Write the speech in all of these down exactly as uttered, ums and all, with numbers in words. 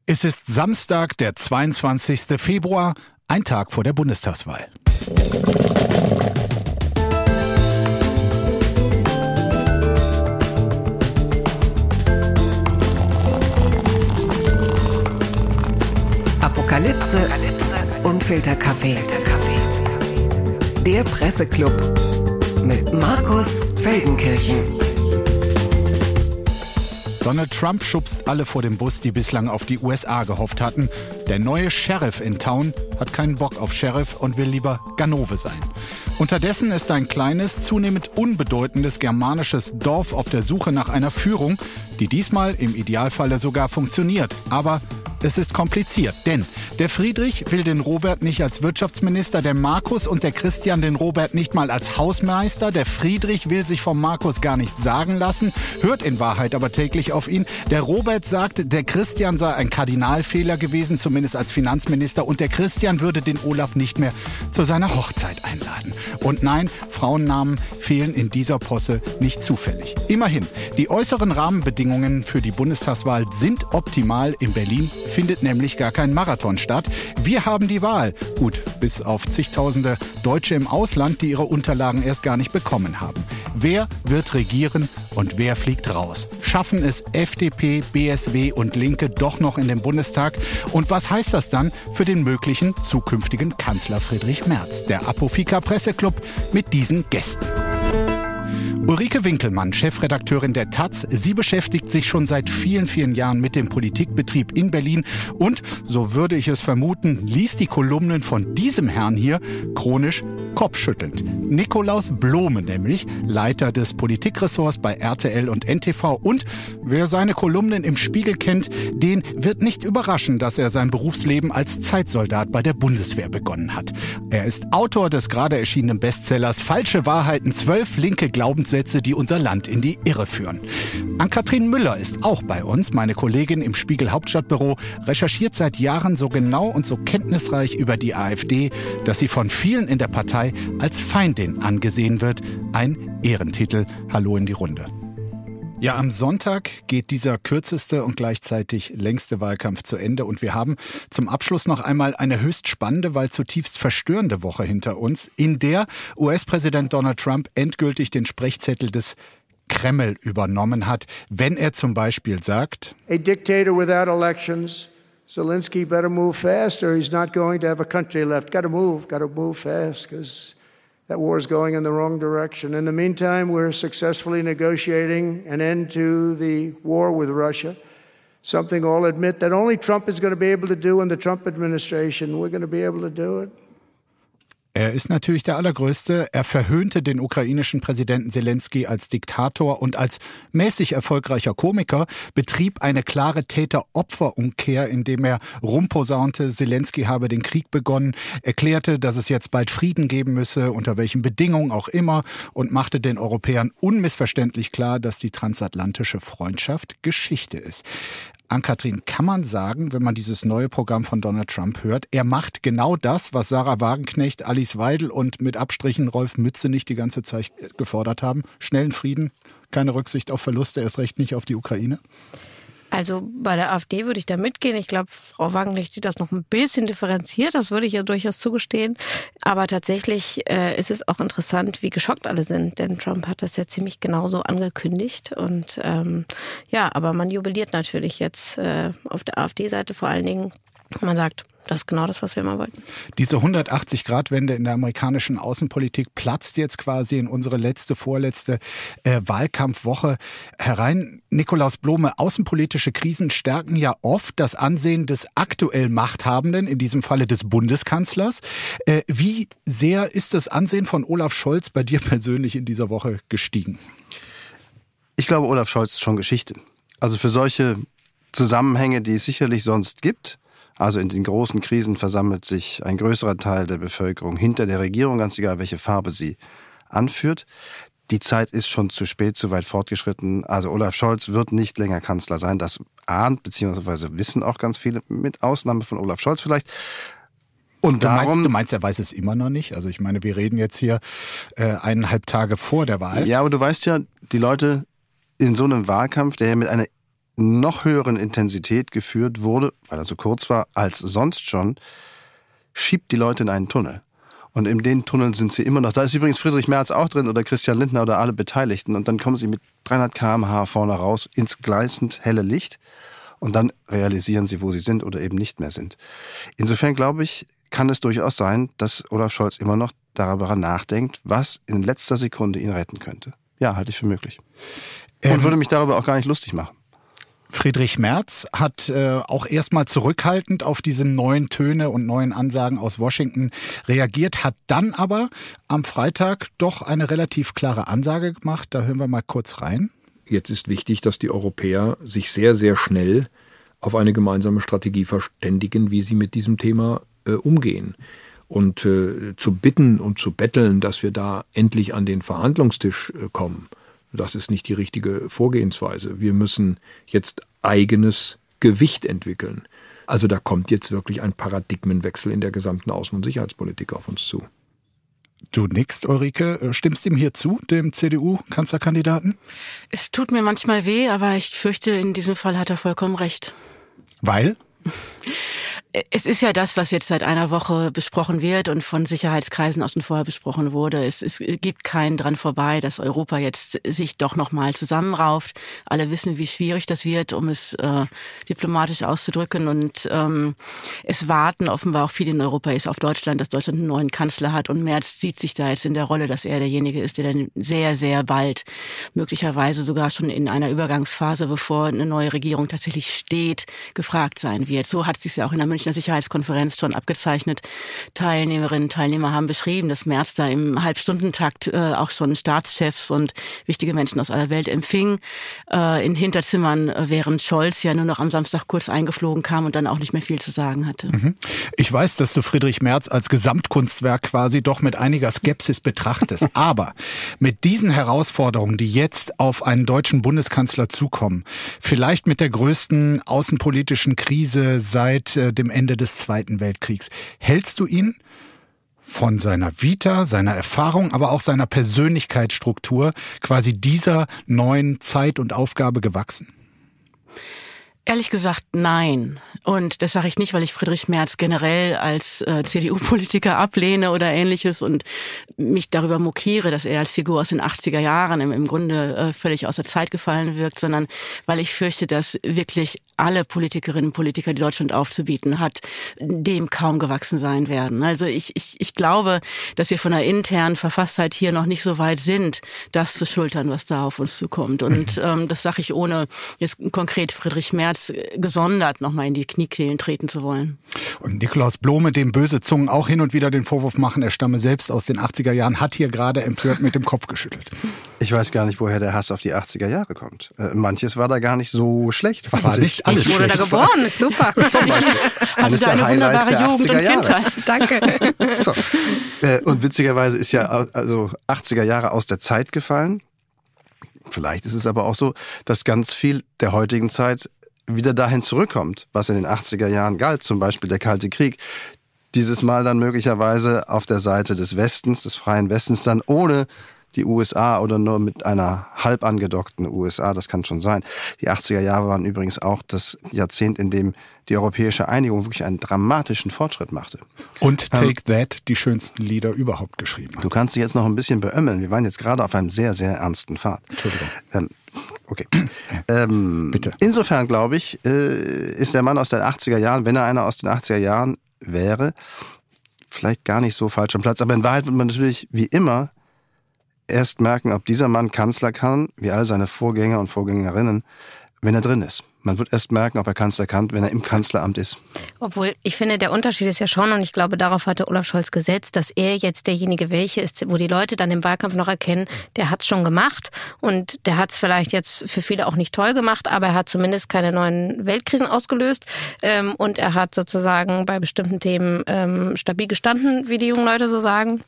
Es ist Samstag, der zweiundzwanzigster Februar, ein Tag vor der Bundestagswahl. Apokalypse und Filterkaffee. Der Presseclub mit Markus Feldenkirchen. Donald Trump schubst alle vor den Bus, die bislang auf die U S A gehofft hatten. Der neue Sheriff in Town hat keinen Bock auf Sheriff und will lieber Ganove sein. Unterdessen ist ein kleines, zunehmend unbedeutendes germanisches Dorf auf der Suche nach einer Führung, die diesmal im Idealfalle sogar funktioniert. Aber es ist kompliziert, denn der Friedrich will den Robert nicht als Wirtschaftsminister, der Markus und der Christian den Robert nicht mal als Hausmeister. Der Friedrich will sich vom Markus gar nicht sagen lassen, hört in Wahrheit aber täglich auf ihn. Der Robert sagt, der Christian sei ein Kardinalfehler gewesen, zumindest als Finanzminister, und der Christian würde den Olaf nicht mehr zu seiner Hochzeit einladen. Und nein, Frauennamen fehlen in dieser Posse nicht zufällig. Immerhin, die äußeren Rahmenbedingungen für die Bundestagswahl sind optimal. In Berlin findet nämlich gar kein Marathon statt. Wir haben die Wahl. Gut, bis auf zigtausende Deutsche im Ausland, die ihre Unterlagen erst gar nicht bekommen haben. Wer wird regieren und wer fliegt raus? Schaffen es F D P, B S W und Linke doch noch in den Bundestag? Und was heißt das dann für den möglichen zukünftigen Kanzler Friedrich Merz? Der Apofika Presseclub mit diesen Gästen. Ulrike Winkelmann, Chefredakteurin der Taz. Sie beschäftigt sich schon seit vielen, vielen Jahren mit dem Politikbetrieb in Berlin und, so würde ich es vermuten, liest die Kolumnen von diesem Herrn hier chronisch kopfschüttelnd. Nikolaus Blome nämlich, Leiter des Politikressorts bei R T L und N T V. Und wer seine Kolumnen im Spiegel kennt, den wird nicht überraschen, dass er sein Berufsleben als Zeitsoldat bei der Bundeswehr begonnen hat. Er ist Autor des gerade erschienenen Bestsellers Falsche Wahrheiten, zwölf linke Glaubenssätze, die unser Land in die Irre führen. Ann-Kathrin Müller ist auch bei uns, meine Kollegin im Spiegel Hauptstadtbüro, recherchiert seit Jahren so genau und so kenntnisreich über die AfD, dass sie von vielen in der Partei als Feindin angesehen wird. Ein Ehrentitel. Hallo in die Runde. Ja, am Sonntag geht dieser kürzeste und gleichzeitig längste Wahlkampf zu Ende und wir haben zum Abschluss noch einmal eine höchst spannende, weil zutiefst verstörende Woche hinter uns, in der U S-Präsident Donald Trump endgültig den Sprechzettel des Kreml übernommen hat, wenn er zum Beispiel sagt: A dictator without elections. Zelensky better move fast or he's not going to have a country left. Got to move, got to move fast because that war is going in the wrong direction. In the meantime, we're successfully negotiating an end to the war with Russia, something all admit that only Trump is going to be able to do in the Trump administration. We're going to be able to do it. Er ist natürlich der Allergrößte. Er verhöhnte den ukrainischen Präsidenten Zelensky als Diktator und als mäßig erfolgreicher Komiker, betrieb eine klare Täter-Opfer-Umkehr, indem er rumposaunte, Zelensky habe den Krieg begonnen, erklärte, dass es jetzt bald Frieden geben müsse, unter welchen Bedingungen auch immer, und machte den Europäern unmissverständlich klar, dass die transatlantische Freundschaft Geschichte ist. Ann-Kathrin, kann man sagen, wenn man dieses neue Programm von Donald Trump hört, er macht genau das, was Sarah Wagenknecht, Alice Weidel und mit Abstrichen Rolf Mützenich die ganze Zeit gefordert haben? Schnellen Frieden, keine Rücksicht auf Verluste, erst recht nicht auf die Ukraine? Also bei der AfD würde ich da mitgehen. Ich glaube, Frau Wagenknecht sieht das noch ein bisschen differenziert. Das würde ich ja durchaus zugestehen. Aber tatsächlich äh, ist es auch interessant, wie geschockt alle sind. Denn Trump hat das ja ziemlich genauso angekündigt. Und ähm, ja, aber man jubiliert natürlich jetzt äh, auf der AfD-Seite vor allen Dingen. Man sagt, das ist genau das, was wir immer wollten. Diese hundertachtzig-Grad-Wende in der amerikanischen Außenpolitik platzt jetzt quasi in unsere letzte, vorletzte äh, Wahlkampfwoche herein. Nikolaus Blome, außenpolitische Krisen stärken ja oft das Ansehen des aktuell Machthabenden, in diesem Falle des Bundeskanzlers. Äh, wie sehr ist das Ansehen von Olaf Scholz bei dir persönlich in dieser Woche gestiegen? Ich glaube, Olaf Scholz ist schon Geschichte. Also für solche Zusammenhänge, die es sicherlich sonst gibt, also in den großen Krisen versammelt sich ein größerer Teil der Bevölkerung hinter der Regierung, ganz egal, welche Farbe sie anführt. Die Zeit ist schon zu spät, zu weit fortgeschritten. Also Olaf Scholz wird nicht länger Kanzler sein. Das ahnt bzw. wissen auch ganz viele, mit Ausnahme von Olaf Scholz vielleicht. Und du, darum, meinst, du meinst, er weiß es immer noch nicht? Also ich meine, wir reden jetzt hier äh, eineinhalb Tage vor der Wahl. Ja, aber du weißt ja, die Leute in so einem Wahlkampf, der ja mit einer noch höheren Intensität geführt wurde, weil er so kurz war, als sonst schon, schiebt die Leute in einen Tunnel. Und in den Tunneln sind sie immer noch. Da ist übrigens Friedrich Merz auch drin oder Christian Lindner oder alle Beteiligten. Und dann kommen sie mit dreihundert Kilometer pro Stunde vorne raus ins gleißend helle Licht. Und dann realisieren sie, wo sie sind oder eben nicht mehr sind. Insofern glaube ich, kann es durchaus sein, dass Olaf Scholz immer noch darüber nachdenkt, was in letzter Sekunde ihn retten könnte. Ja, halte ich für möglich. Und ähm, würde mich darüber auch gar nicht lustig machen. Friedrich Merz hat äh, auch erstmal zurückhaltend auf diese neuen Töne und neuen Ansagen aus Washington reagiert, hat dann aber am Freitag doch eine relativ klare Ansage gemacht. Da hören wir mal kurz rein. Jetzt ist wichtig, dass die Europäer sich sehr, sehr schnell auf eine gemeinsame Strategie verständigen, wie sie mit diesem Thema äh, umgehen. Und äh, zu bitten und zu betteln, dass wir da endlich an den Verhandlungstisch äh, kommen, das ist nicht die richtige Vorgehensweise. Wir müssen jetzt eigenes Gewicht entwickeln. Also da kommt jetzt wirklich ein Paradigmenwechsel in der gesamten Außen- und Sicherheitspolitik auf uns zu. Du nickst, Ulrike. Stimmst ihm hier zu, dem C D U-Kanzlerkandidaten? Es tut mir manchmal weh, aber ich fürchte, in diesem Fall hat er vollkommen recht. Weil? Es ist ja das, was jetzt seit einer Woche besprochen wird und von Sicherheitskreisen außen vorher besprochen wurde. Es, es gibt keinen dran vorbei, dass Europa jetzt sich doch nochmal zusammenrauft. Alle wissen, wie schwierig das wird, um es äh, diplomatisch auszudrücken. Und ähm, es warten offenbar auch viele in Europa ist auf Deutschland, dass Deutschland einen neuen Kanzler hat. Und Merz sieht sich da jetzt in der Rolle, dass er derjenige ist, der dann sehr, sehr bald, möglicherweise sogar schon in einer Übergangsphase, bevor eine neue Regierung tatsächlich steht, gefragt sein wird. So hat es sich ja auch in der Münchner Sicherheitskonferenz schon abgezeichnet. Teilnehmerinnen und Teilnehmer haben beschrieben, dass Merz da im Halbstundentakt äh, auch schon Staatschefs und wichtige Menschen aus aller Welt empfing. Äh, in Hinterzimmern, äh, während Scholz ja nur noch am Samstag kurz eingeflogen kam und dann auch nicht mehr viel zu sagen hatte. Mhm. Ich weiß, dass du Friedrich Merz als Gesamtkunstwerk quasi doch mit einiger Skepsis betrachtest. Aber mit diesen Herausforderungen, die jetzt auf einen deutschen Bundeskanzler zukommen, vielleicht mit der größten außenpolitischen Krise seit äh, dem Ende des Zweiten Weltkriegs. Hältst du ihn von seiner Vita, seiner Erfahrung, aber auch seiner Persönlichkeitsstruktur quasi dieser neuen Zeit und Aufgabe gewachsen? Ehrlich gesagt, nein. Und das sage ich nicht, weil ich Friedrich Merz generell als äh, C D U-Politiker ablehne oder Ähnliches und mich darüber mokiere, dass er als Figur aus den achtziger Jahren im, im Grunde äh, völlig aus der Zeit gefallen wirkt, sondern weil ich fürchte, dass wirklich alle Politikerinnen und Politiker, die Deutschland aufzubieten hat, dem kaum gewachsen sein werden. Also ich, ich, ich glaube, dass wir von der internen Verfasstheit hier noch nicht so weit sind, das zu schultern, was da auf uns zukommt. Und ähm, das sage ich ohne jetzt konkret Friedrich Merz gesondert nochmal in die Kniekehlen treten zu wollen. Und Nikolaus Blome, dem böse Zungen auch hin und wieder den Vorwurf machen, er stamme selbst aus den achtziger Jahren, hat hier gerade empört mit dem Kopf geschüttelt. Ich weiß gar nicht, woher der Hass auf die achtziger Jahre kommt. Äh, manches war da gar nicht so schlecht. Das war nicht alles ich wurde schlecht. da geboren, ist super. Zum Beispiel. Hatte da eine wunderbare Jugend und Kindheit. Danke. So. Äh, und witzigerweise ist ja also achtziger Jahre aus der Zeit gefallen. Vielleicht ist es aber auch so, dass ganz viel der heutigen Zeit wieder dahin zurückkommt, was in den achtziger Jahren galt, zum Beispiel der Kalte Krieg. Dieses Mal dann möglicherweise auf der Seite des Westens, des freien Westens, dann ohne die U S A oder nur mit einer halb angedockten U S A, das kann schon sein. Die achtziger Jahre waren übrigens auch das Jahrzehnt, in dem die europäische Einigung wirklich einen dramatischen Fortschritt machte. Und Take That, die schönsten Lieder überhaupt geschrieben hat. Du kannst dich jetzt noch ein bisschen beömmeln. Wir waren jetzt gerade auf einem sehr, sehr ernsten Pfad. Entschuldigung. Ähm, okay. ähm, Bitte. Insofern, glaube ich, äh, ist der Mann aus den achtziger Jahren, wenn er einer aus den achtziger Jahren wäre, vielleicht gar nicht so falsch am Platz. Aber in Wahrheit wird man natürlich wie immer erst merken, ob dieser Mann Kanzler kann, wie all seine Vorgänger und Vorgängerinnen, wenn er drin ist. Man wird erst merken, ob er Kanzler kann, wenn er im Kanzleramt ist. Obwohl, ich finde, der Unterschied ist ja schon, und ich glaube, darauf hatte Olaf Scholz gesetzt, dass er jetzt derjenige welche ist, wo die Leute dann im Wahlkampf noch erkennen, der hat's schon gemacht und der hat's vielleicht jetzt für viele auch nicht toll gemacht, aber er hat zumindest keine neuen Weltkrisen ausgelöst ähm, und er hat sozusagen bei bestimmten Themen ähm, stabil gestanden, wie die jungen Leute so sagen.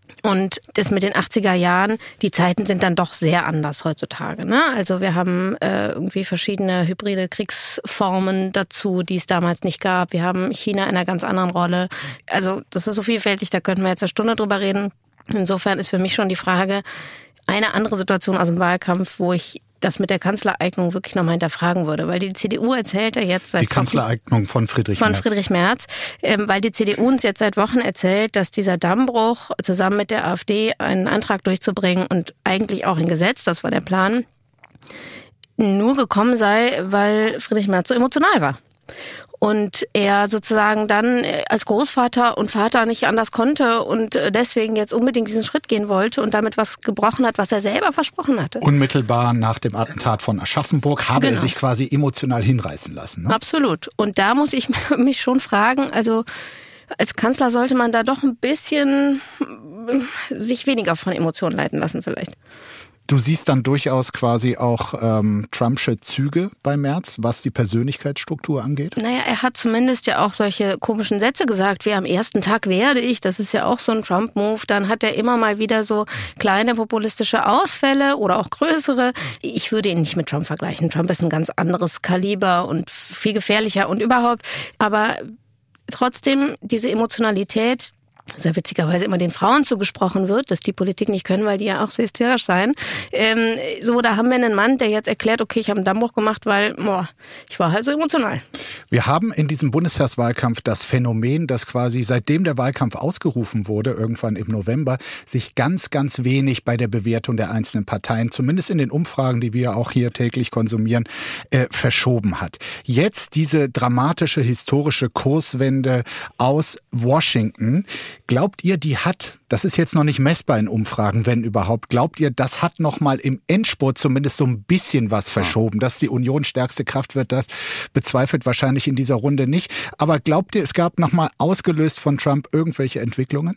Und das mit den achtziger Jahren, die Zeiten sind dann doch sehr anders heutzutage, ne? Also wir haben äh, irgendwie verschiedene hybride Kriegsformen dazu, die es damals nicht gab. Wir haben China in einer ganz anderen Rolle. Also das ist so vielfältig, da könnten wir jetzt eine Stunde drüber reden. Insofern ist für mich schon die Frage, eine andere Situation aus dem Wahlkampf, wo ich das mit der Kanzlereignung wirklich nochmal hinterfragen würde. Weil die C D U erzählt ja jetzt seit Die Kanzlereignung von Friedrich von Merz. Von Friedrich Merz. Ähm, weil die C D U uns jetzt seit Wochen erzählt, dass dieser Dammbruch zusammen mit der AfD einen Antrag durchzubringen und eigentlich auch ein Gesetz, das war der Plan, nur gekommen sei, weil Friedrich Merz so emotional war. Und er sozusagen dann als Großvater und Vater nicht anders konnte und deswegen jetzt unbedingt diesen Schritt gehen wollte und damit was gebrochen hat, was er selber versprochen hatte. Unmittelbar nach dem Attentat von Aschaffenburg habe Genau. er sich quasi emotional hinreißen lassen. Ne? Absolut. Und da muss ich mich schon fragen, also als Kanzler sollte man da doch ein bisschen sich weniger von Emotionen leiten lassen vielleicht. Du siehst dann durchaus quasi auch ähm, Trumpsche Züge bei Merz, was die Persönlichkeitsstruktur angeht? Naja, er hat zumindest ja auch solche komischen Sätze gesagt, wie am ersten Tag werde ich, das ist ja auch so ein Trump-Move. Dann hat er immer mal wieder so kleine populistische Ausfälle oder auch größere. Ich würde ihn nicht mit Trump vergleichen. Trump ist ein ganz anderes Kaliber und viel gefährlicher und überhaupt. Aber trotzdem, diese Emotionalität, dass ja witzigerweise immer den Frauen zugesprochen wird, dass die Politik nicht können, weil die ja auch so hysterisch seien. Ähm, so, da haben wir einen Mann, der jetzt erklärt, okay, ich habe einen Dammbruch gemacht, weil boah, ich war halt so emotional. Wir haben in diesem Bundestagswahlkampf das Phänomen, dass quasi seitdem der Wahlkampf ausgerufen wurde, irgendwann im November, sich ganz, ganz wenig bei der Bewertung der einzelnen Parteien, zumindest in den Umfragen, die wir auch hier täglich konsumieren, äh, verschoben hat. Jetzt diese dramatische historische Kurswende aus Washington. Glaubt ihr, die hat, das ist jetzt noch nicht messbar in Umfragen, wenn überhaupt, glaubt ihr, das hat noch mal im Endspurt zumindest so ein bisschen was verschoben? Dass die Union stärkste Kraft wird, das bezweifelt wahrscheinlich in dieser Runde nicht. Aber glaubt ihr, es gab noch mal ausgelöst von Trump irgendwelche Entwicklungen?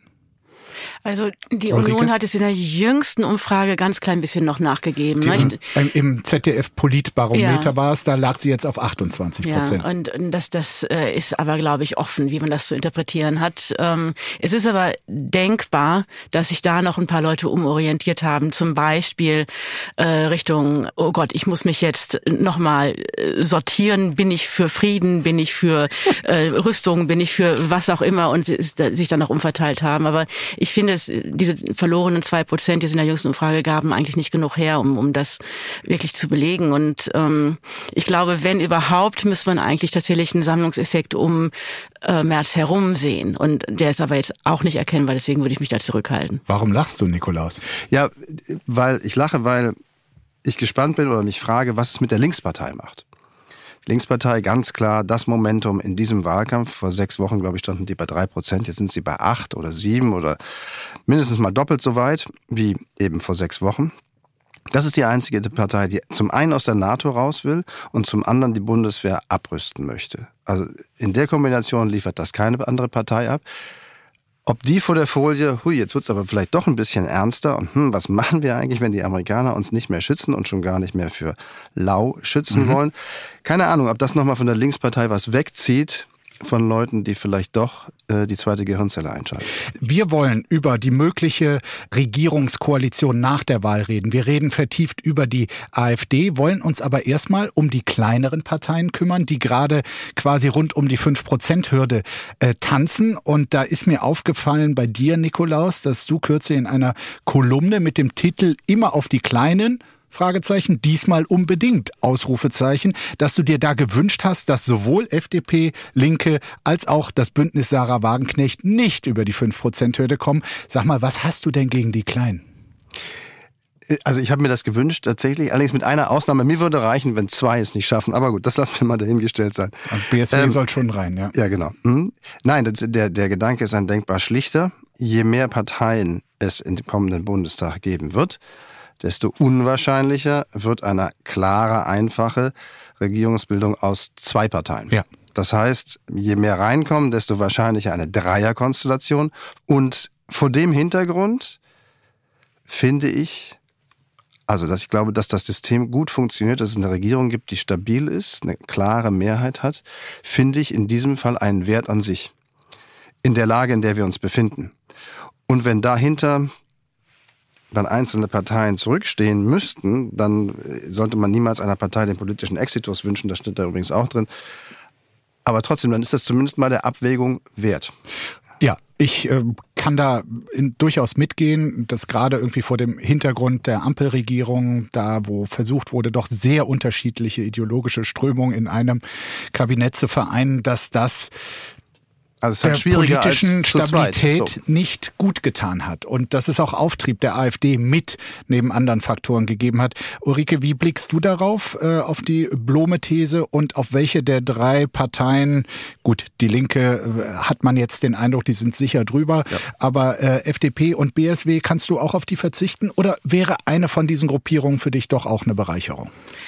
Also die Ulrike? Union hat es in der jüngsten Umfrage ganz klein bisschen noch nachgegeben. Die, Ne? im, Im Z D F-Politbarometer Ja. war es, da lag sie jetzt auf achtundzwanzig Prozent. Ja, und und das, das äh, ist aber, glaube ich, offen, wie man das zu interpretieren hat. Ähm, es ist aber denkbar, dass sich da noch ein paar Leute umorientiert haben, zum Beispiel äh, Richtung, oh Gott, ich muss mich jetzt nochmal äh, sortieren, bin ich für Frieden, bin ich für äh, Rüstung, bin ich für was auch immer und sich dann noch umverteilt haben. Aber ich finde, es, diese verlorenen zwei Prozent, die es in der jüngsten Umfrage gaben, eigentlich nicht genug her, um, um das wirklich zu belegen. Und ähm, ich glaube, wenn überhaupt, müsste man eigentlich tatsächlich einen Sammlungseffekt um äh, Merz herum sehen. Und der ist aber jetzt auch nicht erkennbar, deswegen würde ich mich da zurückhalten. Warum lachst du, Nikolaus? Ja, weil ich lache, weil ich gespannt bin oder mich frage, was es mit der Linkspartei macht. Die Linkspartei, ganz klar, das Momentum in diesem Wahlkampf. Vor sechs Wochen, glaube ich, standen die bei drei Prozent. Jetzt sind sie bei acht oder sieben oder mindestens mal doppelt so weit wie eben vor sechs Wochen. Das ist die einzige Partei, die zum einen aus der NATO raus will und zum anderen die Bundeswehr abrüsten möchte. Also in der Kombination liefert das keine andere Partei ab. Ob die vor der Folie, hui, jetzt wird's aber vielleicht doch ein bisschen ernster und hm, was machen wir eigentlich, wenn die Amerikaner uns nicht mehr schützen und schon gar nicht mehr für lau schützen mhm. wollen? Keine Ahnung, ob das nochmal von der Linkspartei was wegzieht von Leuten, die vielleicht doch äh, die zweite Gehirnzelle einschalten. Wir wollen über die mögliche Regierungskoalition nach der Wahl reden. Wir reden vertieft über die AfD, wollen uns aber erstmal um die kleineren Parteien kümmern, die gerade quasi rund um die fünf Prozent Hürde äh, tanzen. Und da ist mir aufgefallen bei dir, Nikolaus, dass du kürzlich in einer Kolumne mit dem Titel "Immer auf die Kleinen" Fragezeichen, diesmal unbedingt, Ausrufezeichen, dass du dir da gewünscht hast, dass sowohl F D P, Linke als auch das Bündnis Sarah Wagenknecht nicht über die fünf Prozent Hürde kommen. Sag mal, was hast du denn gegen die Kleinen? Also ich habe mir das gewünscht, tatsächlich, allerdings mit einer Ausnahme. Mir würde reichen, wenn zwei es nicht schaffen. Aber gut, das lassen wir mal dahingestellt sein. Und B S W ähm, soll schon rein, ja. Ja, genau. Mhm. Nein, das, der, der Gedanke ist ein denkbar schlichter. Je mehr Parteien es in dem kommenden Bundestag geben wird, desto unwahrscheinlicher wird eine klare, einfache Regierungsbildung aus zwei Parteien. Ja. Das heißt, je mehr reinkommen, desto wahrscheinlicher eine Dreierkonstellation. Und vor dem Hintergrund finde ich, also dass ich glaube, dass das System gut funktioniert, dass es eine Regierung gibt, die stabil ist, eine klare Mehrheit hat, finde ich in diesem Fall einen Wert an sich. In der Lage, in der wir uns befinden. Und wenn dahinter dann einzelne Parteien zurückstehen müssten, dann sollte man niemals einer Partei den politischen Exitus wünschen, das steht da übrigens auch drin. Aber trotzdem, dann ist das zumindest mal der Abwägung wert. Ja, ich äh, kann da in, durchaus mitgehen, dass gerade irgendwie vor dem Hintergrund der Ampelregierung, da wo versucht wurde, doch sehr unterschiedliche ideologische Strömungen in einem Kabinett zu vereinen, dass das Also es ist der halt schwieriger politischen als zu Stabilität zweit. So. nicht gut getan hat und dass es auch Auftrieb der AfD mit neben anderen Faktoren gegeben hat. Ulrike, wie blickst du darauf, äh, auf die Blome-These und auf welche der drei Parteien, gut, die Linke äh, hat man jetzt den Eindruck, die sind sicher drüber, ja. aber äh, F D P und B S W, kannst du auch auf die verzichten oder wäre eine von diesen Gruppierungen für dich doch auch eine Bereicherung?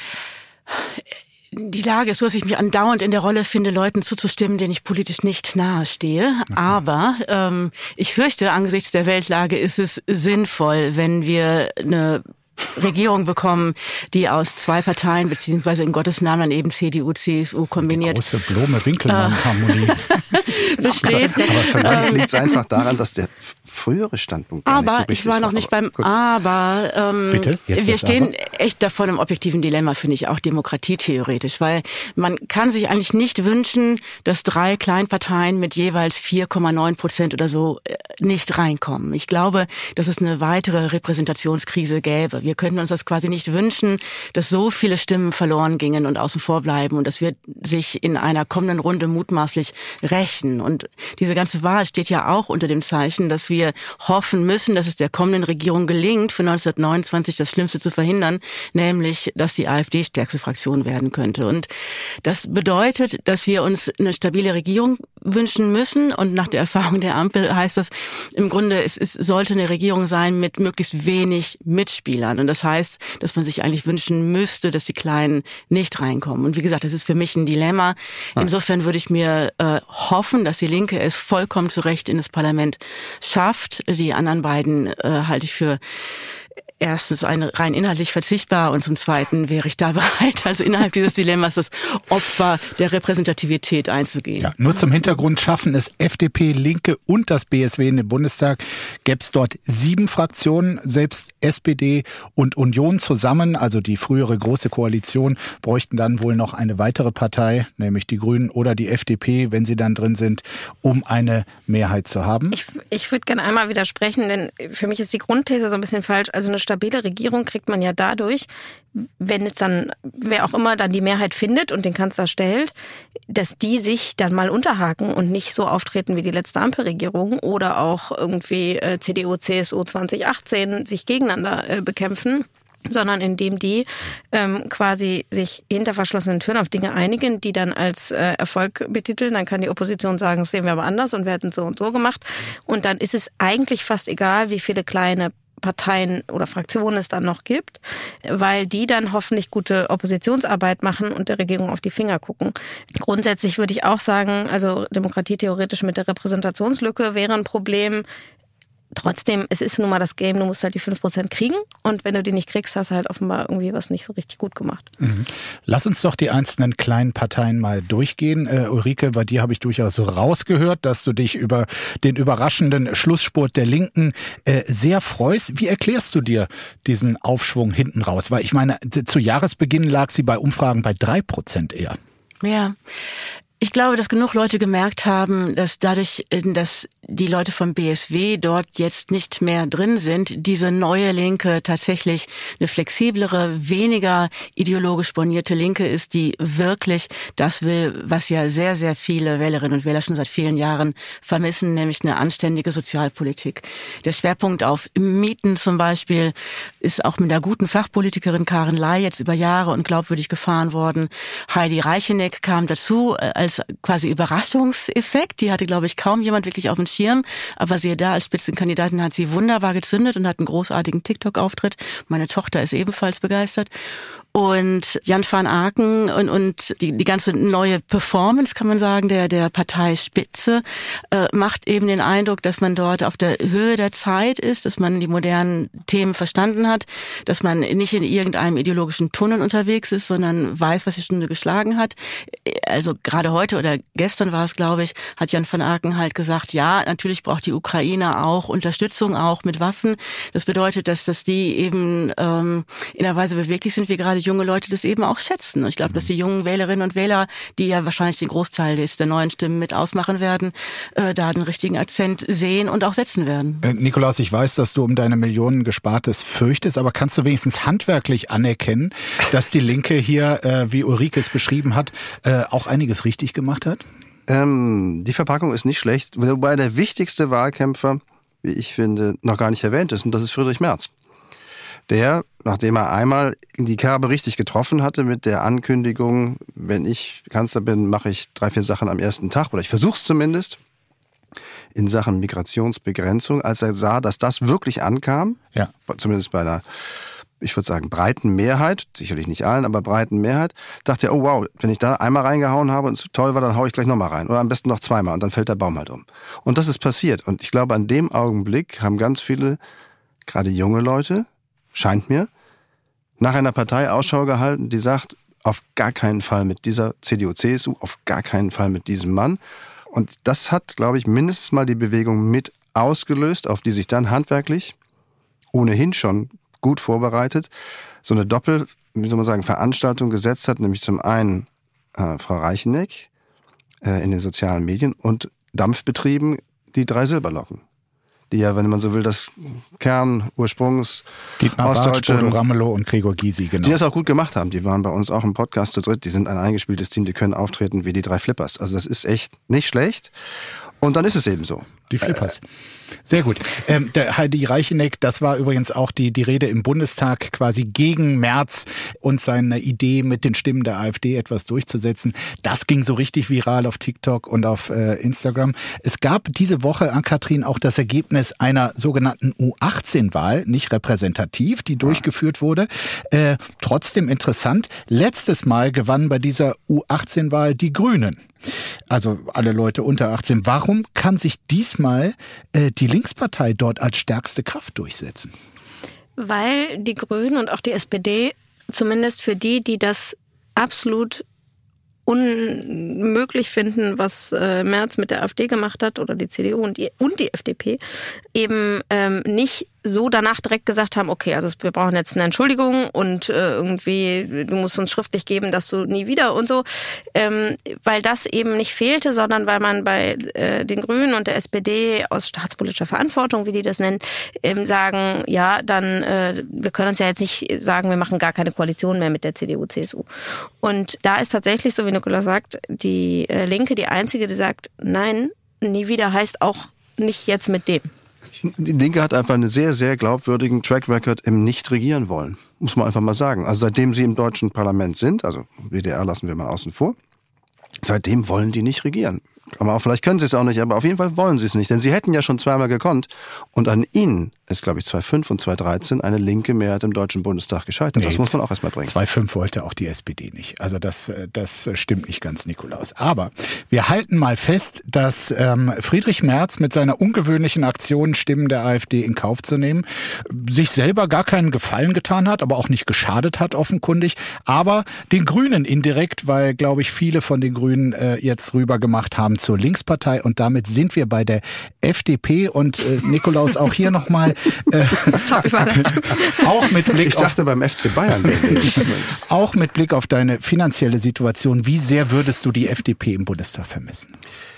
Die Lage ist so, dass ich mich andauernd in der Rolle finde, Leuten zuzustimmen, denen ich politisch nicht nahe stehe. Aber ähm, ich fürchte, angesichts der Weltlage ist es sinnvoll, wenn wir eine Regierung bekommen, die aus zwei Parteien, beziehungsweise in Gottes Namen dann eben C D U, C S U kombiniert. Die große Blome-Winkelmann-Harmonie. Besteht. Aber vielleicht liegt es einfach daran, dass der frühere Standpunkt gar aber nicht so richtig ich war noch war. nicht beim Gut. Aber. Ähm, Bitte? Jetzt wir stehen aber? echt da vor einem objektiven Dilemma, finde ich, auch demokratietheoretisch, weil man kann sich eigentlich nicht wünschen, dass drei Kleinparteien mit jeweils vier Komma neun Prozent oder so nicht reinkommen. Ich glaube, dass es eine weitere Repräsentationskrise gäbe. Wir könnten uns das quasi nicht wünschen, dass so viele Stimmen verloren gingen und außen vor bleiben und das wird sich in einer kommenden Runde mutmaßlich rächen. Und diese ganze Wahl steht ja auch unter dem Zeichen, dass wir hoffen müssen, dass es der kommenden Regierung gelingt, für neunzehnhundertneunundzwanzig das Schlimmste zu verhindern, nämlich, dass die AfD stärkste Fraktion werden könnte. Und das bedeutet, dass wir uns eine stabile Regierung wünschen müssen. Und nach der Erfahrung der Ampel heißt das im Grunde, es, es sollte eine Regierung sein mit möglichst wenig Mitspielern. Und das heißt, dass man sich eigentlich wünschen müsste, dass die Kleinen nicht reinkommen. Und wie gesagt, das ist für mich ein Dilemma. Insofern würde ich mir äh, hoffen, dass die Linke es vollkommen zu Recht in das Parlament schafft. Die anderen beiden äh, halte ich für erstens eine rein inhaltlich verzichtbar und zum Zweiten wäre ich da bereit, also innerhalb dieses Dilemmas das Opfer der Repräsentativität einzugehen. Ja, nur zum Hintergrund, schaffen es F D P, Linke und das B S W in den Bundestag, gäbe es dort sieben Fraktionen, selbst S P D und Union zusammen, also die frühere Große Koalition, bräuchten dann wohl noch eine weitere Partei, nämlich die Grünen oder die F D P, wenn sie dann drin sind, um eine Mehrheit zu haben. Ich, ich würde gerne einmal widersprechen, denn für mich ist die Grundthese so ein bisschen falsch. Also eine stabile Regierung kriegt man ja dadurch, wenn jetzt dann, wer auch immer dann die Mehrheit findet und den Kanzler stellt, dass die sich dann mal unterhaken und nicht so auftreten wie die letzte Ampelregierung oder auch irgendwie äh, C D U, C S U zwanzig achtzehn sich gegeneinander äh, bekämpfen, sondern indem die ähm, quasi sich hinter verschlossenen Türen auf Dinge einigen, die dann als äh, Erfolg betiteln. Dann kann die Opposition sagen, das sehen wir aber anders und wir hätten so und so gemacht. Und dann ist es eigentlich fast egal, wie viele kleine Parteien oder Fraktionen es dann noch gibt, weil die dann hoffentlich gute Oppositionsarbeit machen und der Regierung auf die Finger gucken. Grundsätzlich würde ich auch sagen, also demokratietheoretisch mit der Repräsentationslücke wäre ein Problem. Trotzdem, es ist nun mal das Game, du musst halt die fünf Prozent kriegen und wenn du die nicht kriegst, hast du halt offenbar irgendwie was nicht so richtig gut gemacht. Mhm. Lass uns doch die einzelnen kleinen Parteien mal durchgehen. Äh, Ulrike, bei dir habe ich durchaus so rausgehört, dass du dich über den überraschenden Schlussspurt der Linken äh, sehr freust. Wie erklärst du dir diesen Aufschwung hinten raus? Weil ich meine, zu Jahresbeginn lag sie bei Umfragen bei drei Prozent eher. Ja. Ich glaube, dass genug Leute gemerkt haben, dass dadurch, dass die Leute vom B S W dort jetzt nicht mehr drin sind, diese neue Linke tatsächlich eine flexiblere, weniger ideologisch bornierte Linke ist, die wirklich das will, was ja sehr, sehr viele Wählerinnen und Wähler schon seit vielen Jahren vermissen, nämlich eine anständige Sozialpolitik. Der Schwerpunkt auf Mieten zum Beispiel ist auch mit einer guten Fachpolitikerin Karen Ley jetzt über Jahre und glaubwürdig gefahren worden. Heidi Reicheneck kam dazu als quasi Überraschungseffekt. Die hatte, glaube ich, kaum jemand wirklich auf dem Schirm. Aber siehe da, als Spitzenkandidatin hat sie wunderbar gezündet und hat einen großartigen TikTok-Auftritt. Meine Tochter ist ebenfalls begeistert. Und Jan van Aken und, und die, die ganze neue Performance, kann man sagen, der, der Parteispitze, äh, macht eben den Eindruck, dass man dort auf der Höhe der Zeit ist, dass man die modernen Themen verstanden hat, dass man nicht in irgendeinem ideologischen Tunnel unterwegs ist, sondern weiß, was die Stunde geschlagen hat. Also gerade heute oder gestern war es, glaube ich, hat Jan van Aken halt gesagt, ja, natürlich braucht die Ukraine auch Unterstützung, auch mit Waffen. Das bedeutet, dass, dass die eben ähm, in einer Weise beweglich sind, wie gerade junge Leute das eben auch schätzen. Und ich glaube, dass die jungen Wählerinnen und Wähler, die ja wahrscheinlich den Großteil des, der neuen Stimmen mit ausmachen werden, äh, da den richtigen Akzent sehen und auch setzen werden. Äh, Nikolaus, ich weiß, dass du um deine Millionen Gespartes fürchtest, aber kannst du wenigstens handwerklich anerkennen, dass die Linke hier, äh, wie Ulrike es beschrieben hat, äh, auch einiges richtig gemacht hat? Ähm, die Verpackung ist nicht schlecht, wobei der wichtigste Wahlkämpfer, wie ich finde, noch gar nicht erwähnt ist, und das ist Friedrich Merz. Der, nachdem er einmal die Kerbe richtig getroffen hatte mit der Ankündigung, wenn ich Kanzler bin, mache ich drei, vier Sachen am ersten Tag, oder ich versuche es zumindest, in Sachen Migrationsbegrenzung, als er sah, dass das wirklich ankam, ja. zumindest bei einer, ich würde sagen, breiten Mehrheit, sicherlich nicht allen, aber breiten Mehrheit, dachte er, oh wow, wenn ich da einmal reingehauen habe und es toll war, dann haue ich gleich nochmal rein. Oder am besten noch zweimal und dann fällt der Baum halt um. Und das ist passiert. Und ich glaube, an dem Augenblick haben ganz viele, gerade junge Leute, scheint mir, nach einer Partei Ausschau gehalten, die sagt, auf gar keinen Fall mit dieser C D U C S U, auf gar keinen Fall mit diesem Mann. Und das hat, glaube ich, mindestens mal die Bewegung mit ausgelöst, auf die sich dann handwerklich, ohnehin schon gut vorbereitet, so eine Doppel, wie soll man sagen, Veranstaltung gesetzt hat, nämlich zum einen äh, Frau Reicheneck äh, in den sozialen Medien und Dampfbetrieben die drei Silberlocken. Die ja, wenn man so will, das Kernursprungs Dietmar Bartsch, Bodo Ramelow und Gregor Gysi, genau. Die das auch gut gemacht haben. Die waren bei uns auch im Podcast zu dritt. Die sind ein eingespieltes Team, die können auftreten wie die drei Flippers. Also das ist echt nicht schlecht. Und dann ist es eben so. Die Flippers. Sehr gut. Ähm, der Heidi Reicheneck, das war übrigens auch die, die Rede im Bundestag quasi gegen Merz und seine Idee, mit den Stimmen der AfD etwas durchzusetzen. Das ging so richtig viral auf TikTok und auf äh, Instagram. Es gab diese Woche, Ann-Kathrin, auch das Ergebnis einer sogenannten U achtzehn Wahl, nicht repräsentativ, die durchgeführt wurde. Äh, trotzdem interessant. Letztes Mal gewannen bei dieser U achtzehn Wahl die Grünen. Also alle Leute unter achtzehn. Warum kann sich diesmal äh, die Linkspartei dort als stärkste Kraft durchsetzen? Weil die Grünen und auch die S P D, zumindest für die, die das absolut unmöglich finden, was äh, Merz mit der AfD gemacht hat, oder die C D U und die, und die F D P, eben ähm, nicht so danach direkt gesagt haben, okay, also wir brauchen jetzt eine Entschuldigung und äh, irgendwie, du musst uns schriftlich geben, dass du nie wieder und so, ähm, weil das eben nicht fehlte, sondern weil man bei äh, den Grünen und der S P D aus staatspolitischer Verantwortung, wie die das nennen, ähm, sagen, ja, dann, äh, wir können uns ja jetzt nicht sagen, wir machen gar keine Koalition mehr mit der C D U, C S U. Und da ist tatsächlich, so wie Nikolaus sagt, die äh, Linke die einzige, die sagt, nein, nie wieder heißt auch nicht jetzt mit dem. Die Linke hat einfach einen sehr, sehr glaubwürdigen Track Record im Nicht-Regieren wollen. Muss man einfach mal sagen. Also seitdem sie im deutschen Parlament sind, also W D R lassen wir mal außen vor, seitdem wollen die nicht regieren. Aber auch, vielleicht können sie es auch nicht, aber auf jeden Fall wollen sie es nicht. Denn sie hätten ja schon zweimal gekonnt. Und an ihnen ist, glaube ich, zweitausendsfünf und zweitausenddreizehn eine linke Mehrheit im Deutschen Bundestag gescheitert. Nee, das muss man auch erstmal bringen. zweitausendfünf wollte auch die S P D nicht. Also das, das stimmt nicht ganz, Nikolaus. Aber wir halten mal fest, dass ähm, Friedrich Merz mit seiner ungewöhnlichen Aktion, Stimmen der AfD in Kauf zu nehmen, sich selber gar keinen Gefallen getan hat, aber auch nicht geschadet hat, offenkundig. Aber den Grünen indirekt, weil, glaube ich, viele von den Grünen äh, jetzt rüber gemacht haben zur Linkspartei. Und damit sind wir bei der F D P. Und äh, Nikolaus, auch hier nochmal äh, auch mit Blick ich dachte auf, beim F C Bayern. auch mit Blick auf deine finanzielle Situation, wie sehr würdest du die F D P im Bundestag vermissen?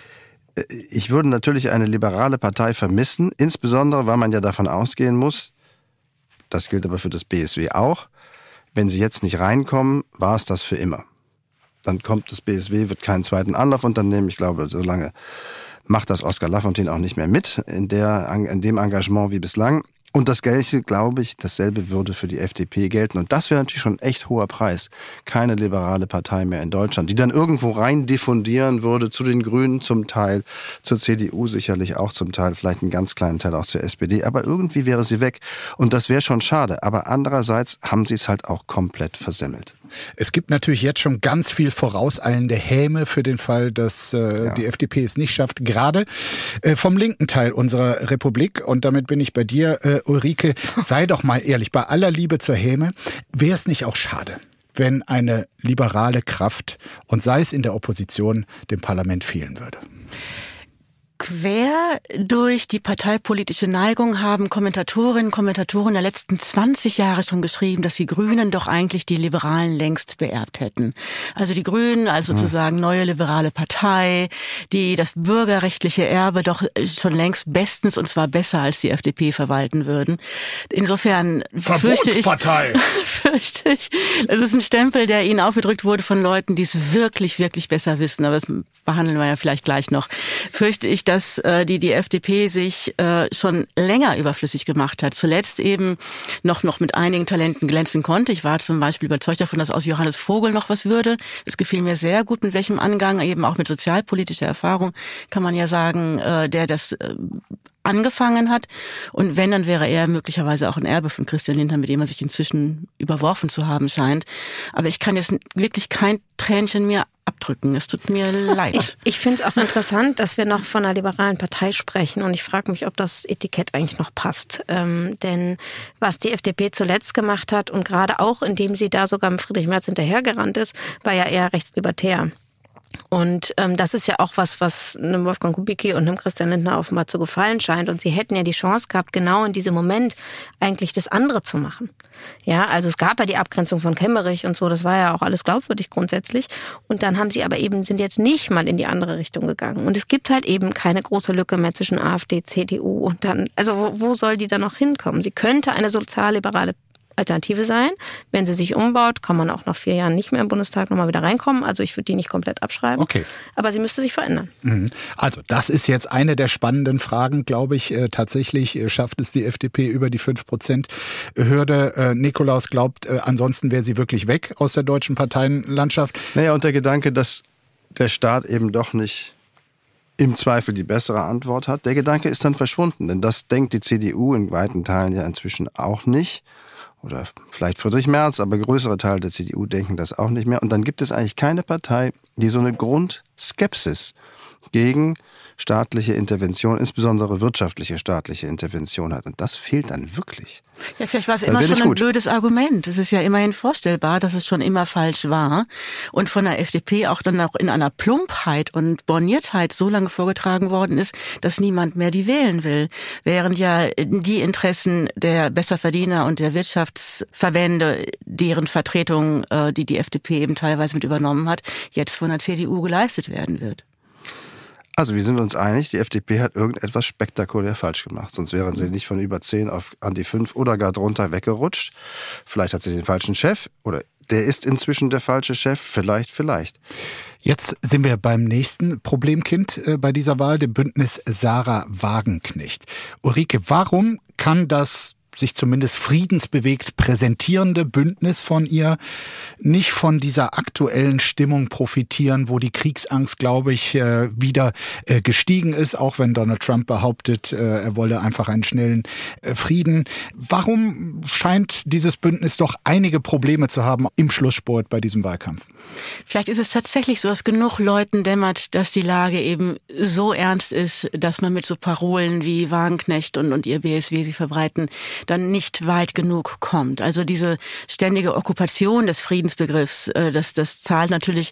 Ich würde natürlich eine liberale Partei vermissen, insbesondere weil man ja davon ausgehen muss, das gilt aber für das B S W auch, wenn sie jetzt nicht reinkommen, war es das für immer. Dann kommt das B S W, wird keinen zweiten Anlauf unternehmen. Ich glaube, so lange macht das Oskar Lafontaine auch nicht mehr mit in, der, in dem Engagement wie bislang. Und das Gleiche, glaube ich, dasselbe würde für die F D P gelten. Und das wäre natürlich schon ein echt hoher Preis. Keine liberale Partei mehr in Deutschland, die dann irgendwo rein diffundieren würde zu den Grünen zum Teil, zur C D U sicherlich auch zum Teil, vielleicht einen ganz kleinen Teil auch zur S P D. Aber irgendwie wäre sie weg. Und das wäre schon schade. Aber andererseits haben sie es halt auch komplett versemmelt. Es gibt natürlich jetzt schon ganz viel vorauseilende Häme für den Fall, dass äh, ja. die F D P es nicht schafft, gerade äh, vom linken Teil unserer Republik. Und damit bin ich bei dir, äh, Ulrike. Sei doch mal ehrlich, bei aller Liebe zur Häme, wäre es nicht auch schade, wenn eine liberale Kraft, und sei es in der Opposition, dem Parlament fehlen würde? Quer durch die parteipolitische Neigung haben Kommentatorinnen und Kommentatoren der letzten zwanzig Jahre schon geschrieben, dass die Grünen doch eigentlich die Liberalen längst beerbt hätten. Also die Grünen als sozusagen neue liberale Partei, die das bürgerrechtliche Erbe doch schon längst bestens und zwar besser als die F D P verwalten würden. Insofern fürchte ich, fürchte ich, das ist ein Stempel, der ihnen aufgedrückt wurde von Leuten, die es wirklich, wirklich besser wissen. Aber das behandeln wir ja vielleicht gleich noch. Fürchte ich, dass äh, die die F D P sich äh, schon länger überflüssig gemacht hat. Zuletzt eben noch noch mit einigen Talenten glänzen konnte. Ich war zum Beispiel überzeugt davon, dass aus Johannes Vogel noch was würde. Das gefiel mir sehr gut, mit welchem Angang, eben auch mit sozialpolitischer Erfahrung, kann man ja sagen, äh, der das äh, angefangen hat. Und wenn, dann wäre er möglicherweise auch ein Erbe von Christian Lindner, mit dem er sich inzwischen überworfen zu haben scheint. Aber ich kann jetzt wirklich kein Tränchen mehr abdrücken. Es tut mir leid. Ich, ich finde es auch interessant, dass wir noch von einer liberalen Partei sprechen. Und ich frage mich, ob das Etikett eigentlich noch passt. Ähm, denn was die F D P zuletzt gemacht hat und gerade auch, indem sie da sogar mit Friedrich Merz hinterhergerannt ist, war ja eher rechtslibertär. Und ähm, das ist ja auch was, was einem Wolfgang Kubicki und einem Christian Lindner offenbar zu gefallen scheint. Und sie hätten ja die Chance gehabt, genau in diesem Moment eigentlich das andere zu machen. Ja, also es gab ja die Abgrenzung von Kemmerich und so, das war ja auch alles glaubwürdig grundsätzlich. Und dann haben sie aber eben, sind jetzt nicht mal in die andere Richtung gegangen. Und es gibt halt eben keine große Lücke mehr zwischen AfD, C D U und dann, also wo, wo soll die dann noch hinkommen? Sie könnte eine sozialliberale Alternative sein. Wenn sie sich umbaut, kann man auch nach vier Jahren nicht mehr im Bundestag nochmal wieder reinkommen. Also ich würde die nicht komplett abschreiben. Okay. Aber sie müsste sich verändern. Also das ist jetzt eine der spannenden Fragen, glaube ich. Äh, tatsächlich äh, schafft es die F D P über die fünf Prozent Hürde. Äh, Nikolaus glaubt, äh, ansonsten wäre sie wirklich weg aus der deutschen Parteienlandschaft. Naja, und der Gedanke, dass der Staat eben doch nicht im Zweifel die bessere Antwort hat, der Gedanke ist dann verschwunden. Denn das denkt die C D U in weiten Teilen ja inzwischen auch nicht. Oder vielleicht Friedrich Merz, aber größere Teile der C D U denken das auch nicht mehr. Und dann gibt es eigentlich keine Partei, die so eine Grundskepsis gegen staatliche Intervention, insbesondere wirtschaftliche staatliche Intervention hat. Und das fehlt dann wirklich. Ja, vielleicht war es immer schon ein blödes Argument. Es ist ja immerhin vorstellbar, dass es schon immer falsch war und von der F D P auch dann auch in einer Plumpheit und Borniertheit so lange vorgetragen worden ist, dass niemand mehr die wählen will. Während ja die Interessen der Besserverdiener und der Wirtschaftsverbände, deren Vertretung die die F D P eben teilweise mit übernommen hat, jetzt von der C D U geleistet werden wird. Also wir sind uns einig, die F D P hat irgendetwas spektakulär falsch gemacht. Sonst wären sie nicht von über zehn auf an die fünf oder gar drunter weggerutscht. Vielleicht hat sie den falschen Chef oder der ist inzwischen der falsche Chef. Vielleicht, vielleicht. Jetzt sind wir beim nächsten Problemkind äh, bei dieser Wahl, dem Bündnis Sarah Wagenknecht. Ulrike, warum kann das sich zumindest friedensbewegt präsentierende Bündnis von ihr nicht von dieser aktuellen Stimmung profitieren, wo die Kriegsangst, glaube ich, wieder gestiegen ist, auch wenn Donald Trump behauptet, er wolle einfach einen schnellen Frieden. Warum scheint dieses Bündnis doch einige Probleme zu haben im Schlussspurt bei diesem Wahlkampf? Vielleicht ist es tatsächlich so, dass genug Leuten dämmert, dass die Lage eben so ernst ist, dass man mit so Parolen wie Wagenknecht und, und ihr B S W sie verbreiten, dann nicht weit genug kommt. Also diese ständige Okkupation des Friedensbegriffs, das, das zahlt natürlich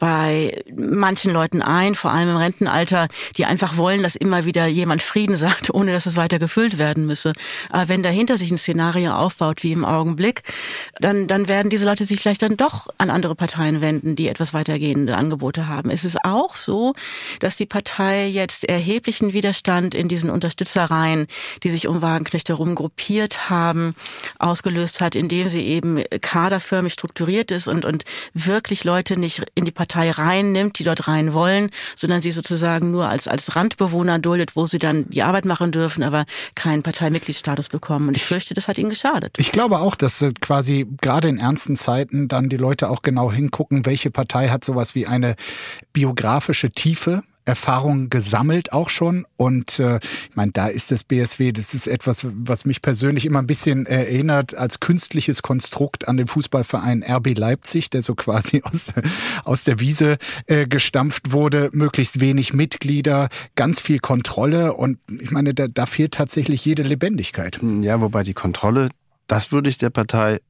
bei manchen Leuten ein, vor allem im Rentenalter, die einfach wollen, dass immer wieder jemand Frieden sagt, ohne dass es weiter gefüllt werden müsse. Aber wenn dahinter sich ein Szenario aufbaut, wie im Augenblick, dann, dann werden diese Leute sich vielleicht dann doch an andere Parteien wenden, die etwas weitergehende Angebote haben. Es ist auch so, dass die Partei jetzt erheblichen Widerstand in diesen Unterstützereien, die sich um Wagenknecht herum gruppiert haben, ausgelöst hat, indem sie eben kaderförmig strukturiert ist und, und wirklich Leute nicht in die Partei reinnimmt, die dort rein wollen, sondern sie sozusagen nur als, als Randbewohner duldet, wo sie dann die Arbeit machen dürfen, aber keinen Parteimitgliedsstatus bekommen. Und ich fürchte, das hat ihnen geschadet. Ich glaube auch, dass quasi gerade in ernsten Zeiten dann die Leute auch genau hingucken, welche Partei hat sowas wie eine biografische Tiefe, Erfahrungen gesammelt auch schon und äh, ich meine, da ist das B S W, das ist etwas, was mich persönlich immer ein bisschen erinnert als künstliches Konstrukt an den Fußballverein R B Leipzig, der so quasi aus der, aus der Wiese äh, gestampft wurde, möglichst wenig Mitglieder, ganz viel Kontrolle und ich meine, da, da fehlt tatsächlich jede Lebendigkeit. Ja, wobei die Kontrolle, das würde ich der Partei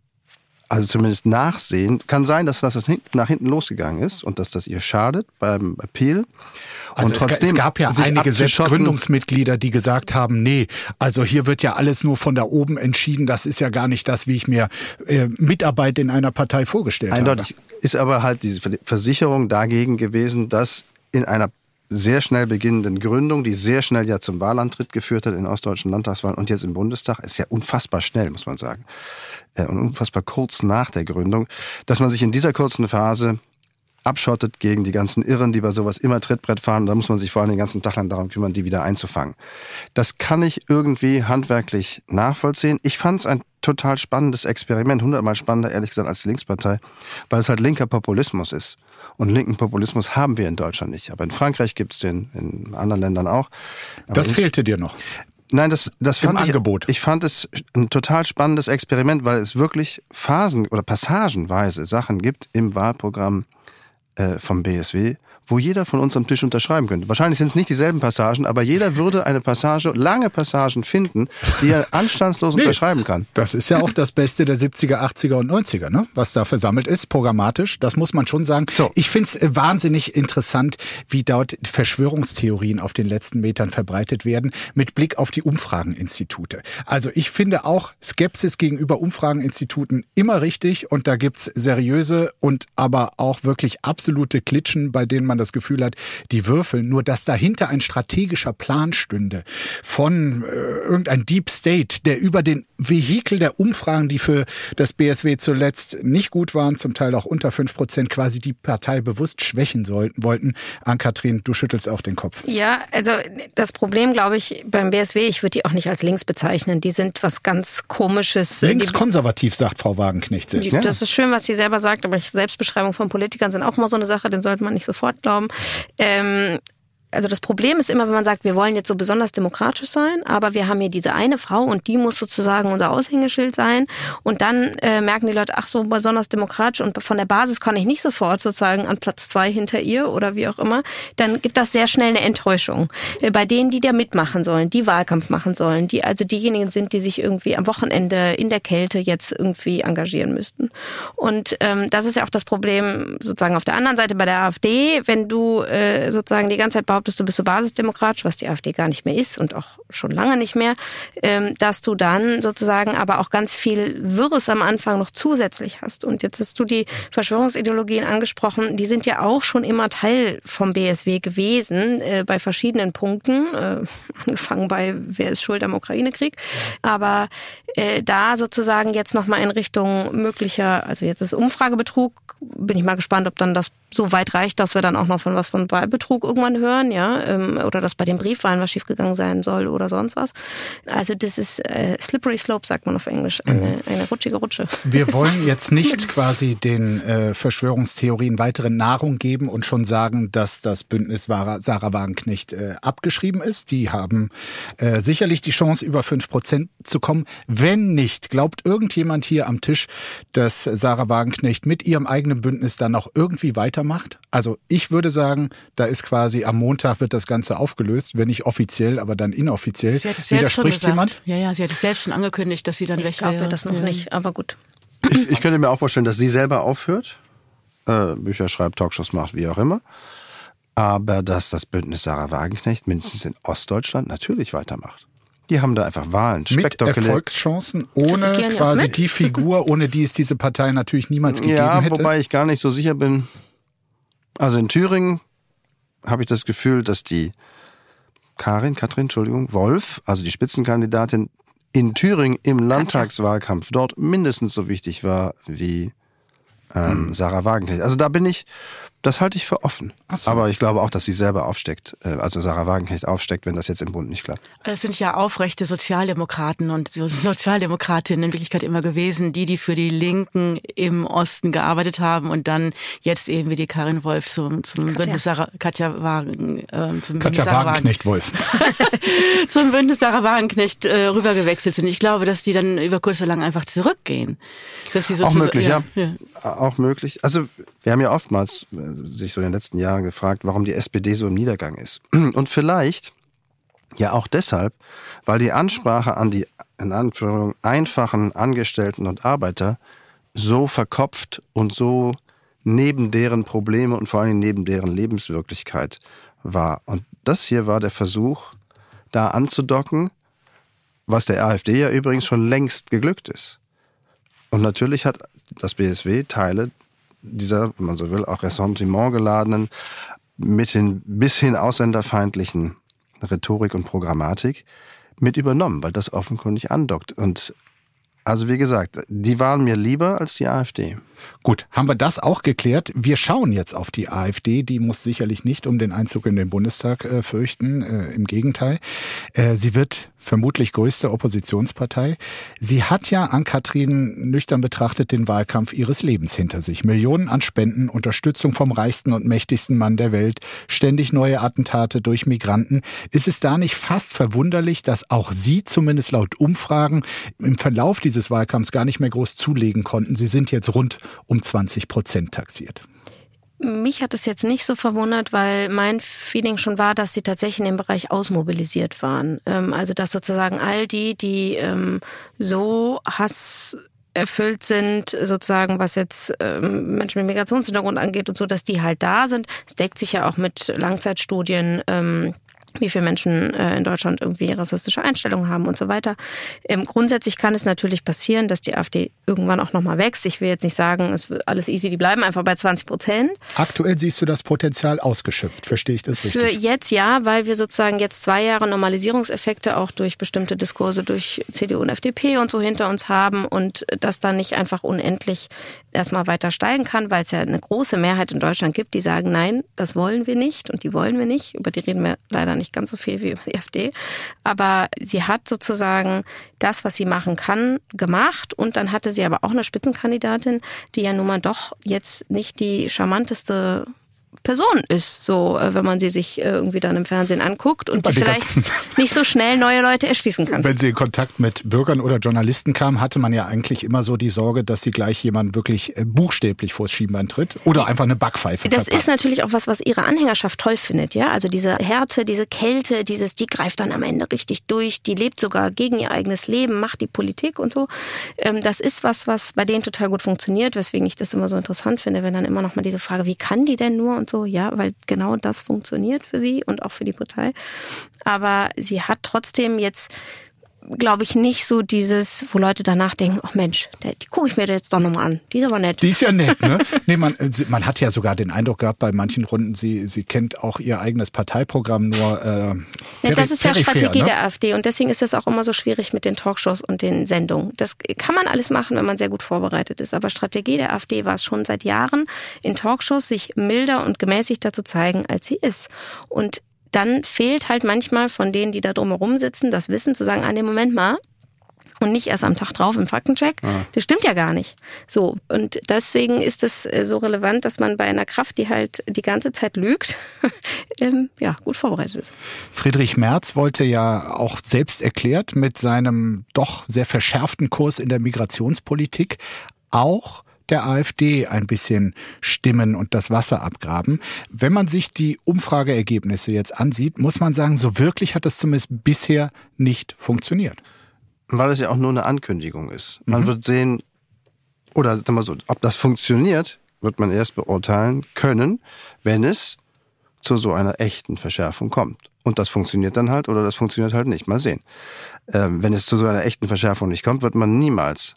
also zumindest nachsehen. Kann sein, dass das nach hinten losgegangen ist und dass das ihr schadet beim Appeal. Also und trotzdem es gab ja einige selbst Gründungsmitglieder, die gesagt haben, nee, also hier wird ja alles nur von da oben entschieden, das ist ja gar nicht das, wie ich mir äh, Mitarbeit in einer Partei vorgestellt Eindeutig habe. Ist aber halt diese Versicherung dagegen gewesen, dass in einer sehr schnell beginnenden Gründung, die sehr schnell ja zum Wahlantritt geführt hat in ostdeutschen Landtagswahlen und jetzt im Bundestag, ist ja unfassbar schnell, muss man sagen, äh, und unfassbar kurz nach der Gründung, dass man sich in dieser kurzen Phase abschottet gegen die ganzen Irren, die bei sowas immer Trittbrett fahren. Da muss man sich vor allem den ganzen Tag lang darum kümmern, die wieder einzufangen. Das kann ich irgendwie handwerklich nachvollziehen. Ich fand es ein total spannendes Experiment, hundertmal spannender, ehrlich gesagt, als die Linkspartei, weil es halt linker Populismus ist. Und linken Populismus haben wir in Deutschland nicht. Aber in Frankreich gibt es den, in anderen Ländern auch. Aber das fehlte dir noch. Nein, das, das fand ich, Angebot. ich fand es ein total spannendes Experiment, weil es wirklich phasen- oder passagenweise Sachen gibt im Wahlprogramm äh, vom B S W, wo jeder von uns am Tisch unterschreiben könnte. Wahrscheinlich sind es nicht dieselben Passagen, aber jeder würde eine Passage, lange Passagen finden, die er anstandslos nee, unterschreiben kann. Das ist ja auch das Beste der siebziger, achtziger und neunziger, ne? Was da versammelt ist, programmatisch. Das muss man schon sagen. So. Ich finde es wahnsinnig interessant, wie dort Verschwörungstheorien auf den letzten Metern verbreitet werden, mit Blick auf die Umfrageninstitute. Also ich finde auch Skepsis gegenüber Umfrageninstituten immer richtig und da gibt's seriöse und aber auch wirklich absolute Klitschen, bei denen man das Gefühl hat, die würfeln, nur dass dahinter ein strategischer Plan stünde von äh, irgendein Deep State, der über den Vehikel der Umfragen, die für das B S W zuletzt nicht gut waren, zum Teil auch unter fünf Prozent, quasi die Partei bewusst schwächen sollten, wollten. Ann-Kathrin, du schüttelst auch den Kopf. Ja, also das Problem, glaube ich, beim B S W, ich würde die auch nicht als links bezeichnen. Die sind was ganz Komisches. Linkskonservativ, sagt Frau Wagenknecht selbst. Die, das ist schön, was sie selber sagt, aber Selbstbeschreibungen von Politikern sind auch immer so eine Sache, den sollte man nicht sofort glauben. Ähm, also das Problem ist immer, wenn man sagt, wir wollen jetzt so besonders demokratisch sein, aber wir haben hier diese eine Frau und die muss sozusagen unser Aushängeschild sein und dann äh, merken die Leute, ach so, besonders demokratisch und von der Basis kann ich nicht sofort sozusagen an Platz zwei hinter ihr oder wie auch immer, dann gibt das sehr schnell eine Enttäuschung. Äh, bei denen, die da mitmachen sollen, die Wahlkampf machen sollen, die also diejenigen sind, die sich irgendwie am Wochenende in der Kälte jetzt irgendwie engagieren müssten. Und ähm, das ist ja auch das Problem sozusagen auf der anderen Seite bei der AfD, wenn du äh, sozusagen die ganze Zeit behauptest, du bist so basisdemokratisch, was die AfD gar nicht mehr ist und auch schon lange nicht mehr, ähm, dass du dann sozusagen aber auch ganz viel Wirres am Anfang noch zusätzlich hast. Und jetzt hast du die Verschwörungsideologien angesprochen, die sind ja auch schon immer Teil vom B S W gewesen, äh, bei verschiedenen Punkten, äh, angefangen bei wer ist schuld am Ukraine-Krieg, aber äh, da sozusagen jetzt nochmal in Richtung möglicher, also jetzt ist Umfragebetrug, bin ich mal gespannt, ob dann das so weit reicht, dass wir dann auch noch von was von Wahlbetrug irgendwann hören, ja, ähm, oder dass bei den Briefwahlen was schiefgegangen sein soll oder sonst was. Also das ist äh, slippery slope, sagt man auf Englisch, eine, eine rutschige Rutsche. Wir wollen jetzt nicht quasi den äh, Verschwörungstheorien weitere Nahrung geben und schon sagen, dass das Bündnis Sarah Wagenknecht äh, abgeschrieben ist. Die haben äh, sicherlich die Chance, über fünf Prozent zu kommen. Wenn nicht, glaubt irgendjemand hier am Tisch, dass Sarah Wagenknecht mit ihrem eigenen Bündnis dann noch irgendwie weitermacht? Also ich würde sagen, da ist quasi am Montag wird das Ganze aufgelöst, wenn nicht offiziell, aber dann inoffiziell. Sie hat es selbst schon gesagt. Jemand? Ja, ja, sie hat es selbst schon angekündigt, dass sie dann weg wäre. Ich glaube das noch ja. nicht, aber gut. Ich, ich könnte mir auch vorstellen, dass sie selber aufhört, äh, Bücher schreibt, Talkshows macht, wie auch immer. Aber dass das Bündnis Sarah Wagenknecht mindestens in Ostdeutschland natürlich weitermacht. Die haben da einfach Wahlen. Mit Erfolgschancen, ohne quasi die Figur, ohne die es diese Partei natürlich niemals gegeben ja, hätte. Ja, wobei ich gar nicht so sicher bin. Also in Thüringen habe ich das Gefühl, dass die Karin, Katrin, Entschuldigung, Wolf, also die Spitzenkandidatin in Thüringen im Landtagswahlkampf dort mindestens so wichtig war wie ähm, hm. Sarah Wagenknecht. Also da bin ich, das halte ich für offen. So. Aber ich glaube auch, dass sie selber aufsteckt, also Sarah Wagenknecht aufsteckt, wenn das jetzt im Bund nicht klappt. Es sind ja aufrechte Sozialdemokraten und Sozialdemokratinnen in Wirklichkeit immer gewesen, die, die für die Linken im Osten gearbeitet haben und dann jetzt eben wie die Karin Wolf zum, zum Katja. Bündnis Sarah, Katja Wagen, äh, zum Katja Wagenknecht-Wolf. zum Bündnis Sarah Wagenknecht äh, rübergewechselt sind. Ich glaube, dass die dann über kurz oder lang einfach zurückgehen. Dass die auch möglich, ja. ja. Auch möglich. Also wir haben ja oftmals sich so in den letzten Jahren gefragt, warum die S P D so im Niedergang ist. Und vielleicht ja auch deshalb, weil die Ansprache an die in Anführung einfachen Angestellten und Arbeiter so verkopft und so neben deren Probleme und vor allem neben deren Lebenswirklichkeit war. Und das hier war der Versuch, da anzudocken, was der AfD ja übrigens schon längst geglückt ist. Und natürlich hat das B S W Teile dieser, wenn man so will, auch Ressentiment geladenen, mithin bis hin ausländerfeindlichen Rhetorik und Programmatik mit übernommen, weil das offenkundig andockt. Und also wie gesagt, die waren mir lieber als die AfD. Gut, haben wir das auch geklärt. Wir schauen jetzt auf die AfD. Die muss sicherlich nicht um den Einzug in den Bundestag äh, fürchten. Äh, Im Gegenteil. Äh, sie wird vermutlich größte Oppositionspartei. Sie hat ja, Ann-Kathrin, nüchtern betrachtet den Wahlkampf ihres Lebens hinter sich. Millionen an Spenden, Unterstützung vom reichsten und mächtigsten Mann der Welt, ständig neue Attentate durch Migranten. Ist es da nicht fast verwunderlich, dass auch Sie, zumindest laut Umfragen, im Verlauf dieses Wahlkampfs gar nicht mehr groß zulegen konnten? Sie sind jetzt rund um zwanzig Prozent taxiert. Mich hat es jetzt nicht so verwundert, weil mein Feeling schon war, dass sie tatsächlich in dem Bereich ausmobilisiert waren. Also dass sozusagen all die, die so hasserfüllt sind, sozusagen was jetzt Menschen mit Migrationshintergrund angeht und so, dass die halt da sind. Es deckt sich ja auch mit Langzeitstudien, wie viele Menschen äh, in Deutschland irgendwie rassistische Einstellungen haben und so weiter. Ähm, grundsätzlich kann es natürlich passieren, dass die AfD irgendwann auch nochmal wächst. Ich will jetzt nicht sagen, es wird alles easy, die bleiben einfach bei zwanzig Prozent. Aktuell siehst du das Potenzial ausgeschöpft, verstehe ich das richtig? Für jetzt ja, weil wir sozusagen jetzt zwei Jahre Normalisierungseffekte auch durch bestimmte Diskurse durch C D U und F D P und so hinter uns haben und das dann nicht einfach unendlich erstmal weiter steigen kann, weil es ja eine große Mehrheit in Deutschland gibt, die sagen, nein, das wollen wir nicht und die wollen wir nicht. Über die reden wir leider nicht ganz so viel wie über die AfD. Aber sie hat sozusagen das, was sie machen kann, gemacht und dann hatte sie aber auch eine Spitzenkandidatin, die ja nun mal doch jetzt nicht die charmanteste Person ist, so wenn man sie sich irgendwie dann im Fernsehen anguckt und die vielleicht nicht so schnell neue Leute erschließen kann. Wenn sie in Kontakt mit Bürgern oder Journalisten kam, hatte man ja eigentlich immer so die Sorge, dass sie gleich jemanden wirklich buchstäblich vors Schienbein tritt oder einfach eine Backpfeife Das verpasst. ist natürlich auch was, was ihre Anhängerschaft toll findet, ja. Also diese Härte, diese Kälte, dieses, die greift dann am Ende richtig durch, die lebt sogar gegen ihr eigenes Leben, macht die Politik und so. Das ist was, was bei denen total gut funktioniert, weswegen ich das immer so interessant finde, wenn dann immer noch mal diese Frage, wie kann die denn nur und so, ja, weil genau das funktioniert für sie und auch für die Partei. Aber sie hat trotzdem jetzt, glaube ich, nicht so dieses, wo Leute danach denken, ach Mensch, die, die gucke ich mir jetzt doch nochmal an. Die ist aber nett. Die ist ja nett, ne? Nee, man, man hat ja sogar den Eindruck gehabt bei manchen Runden, sie, sie kennt auch ihr eigenes Parteiprogramm nur äh, ja, das ist ja peripher, Strategie ne? der AfD und deswegen ist das auch immer so schwierig mit den Talkshows und den Sendungen. Das kann man alles machen, wenn man sehr gut vorbereitet ist, aber Strategie der AfD war es schon seit Jahren, in Talkshows sich milder und gemäßigter zu zeigen, als sie ist. Und dann fehlt halt manchmal von denen, die da drumherum sitzen, das Wissen zu sagen, an dem Moment mal, und nicht erst am Tag drauf im Faktencheck. Ah. Das stimmt ja gar nicht. So, und deswegen ist das so relevant, dass man bei einer Kraft, die halt die ganze Zeit lügt, ähm, ja, gut vorbereitet ist. Friedrich Merz wollte ja auch selbst erklärt mit seinem doch sehr verschärften Kurs in der Migrationspolitik auch der AfD ein bisschen Stimmen und das Wasser abgraben. Wenn man sich die Umfrageergebnisse jetzt ansieht, muss man sagen, so wirklich hat das zumindest bisher nicht funktioniert. Weil es ja auch nur eine Ankündigung ist. Man mhm. wird sehen, oder sagen wir so, ob das funktioniert, wird man erst beurteilen können, wenn es zu so einer echten Verschärfung kommt. Und das funktioniert dann halt oder das funktioniert halt nicht. Mal sehen. Ähm, wenn es zu so einer echten Verschärfung nicht kommt, wird man niemals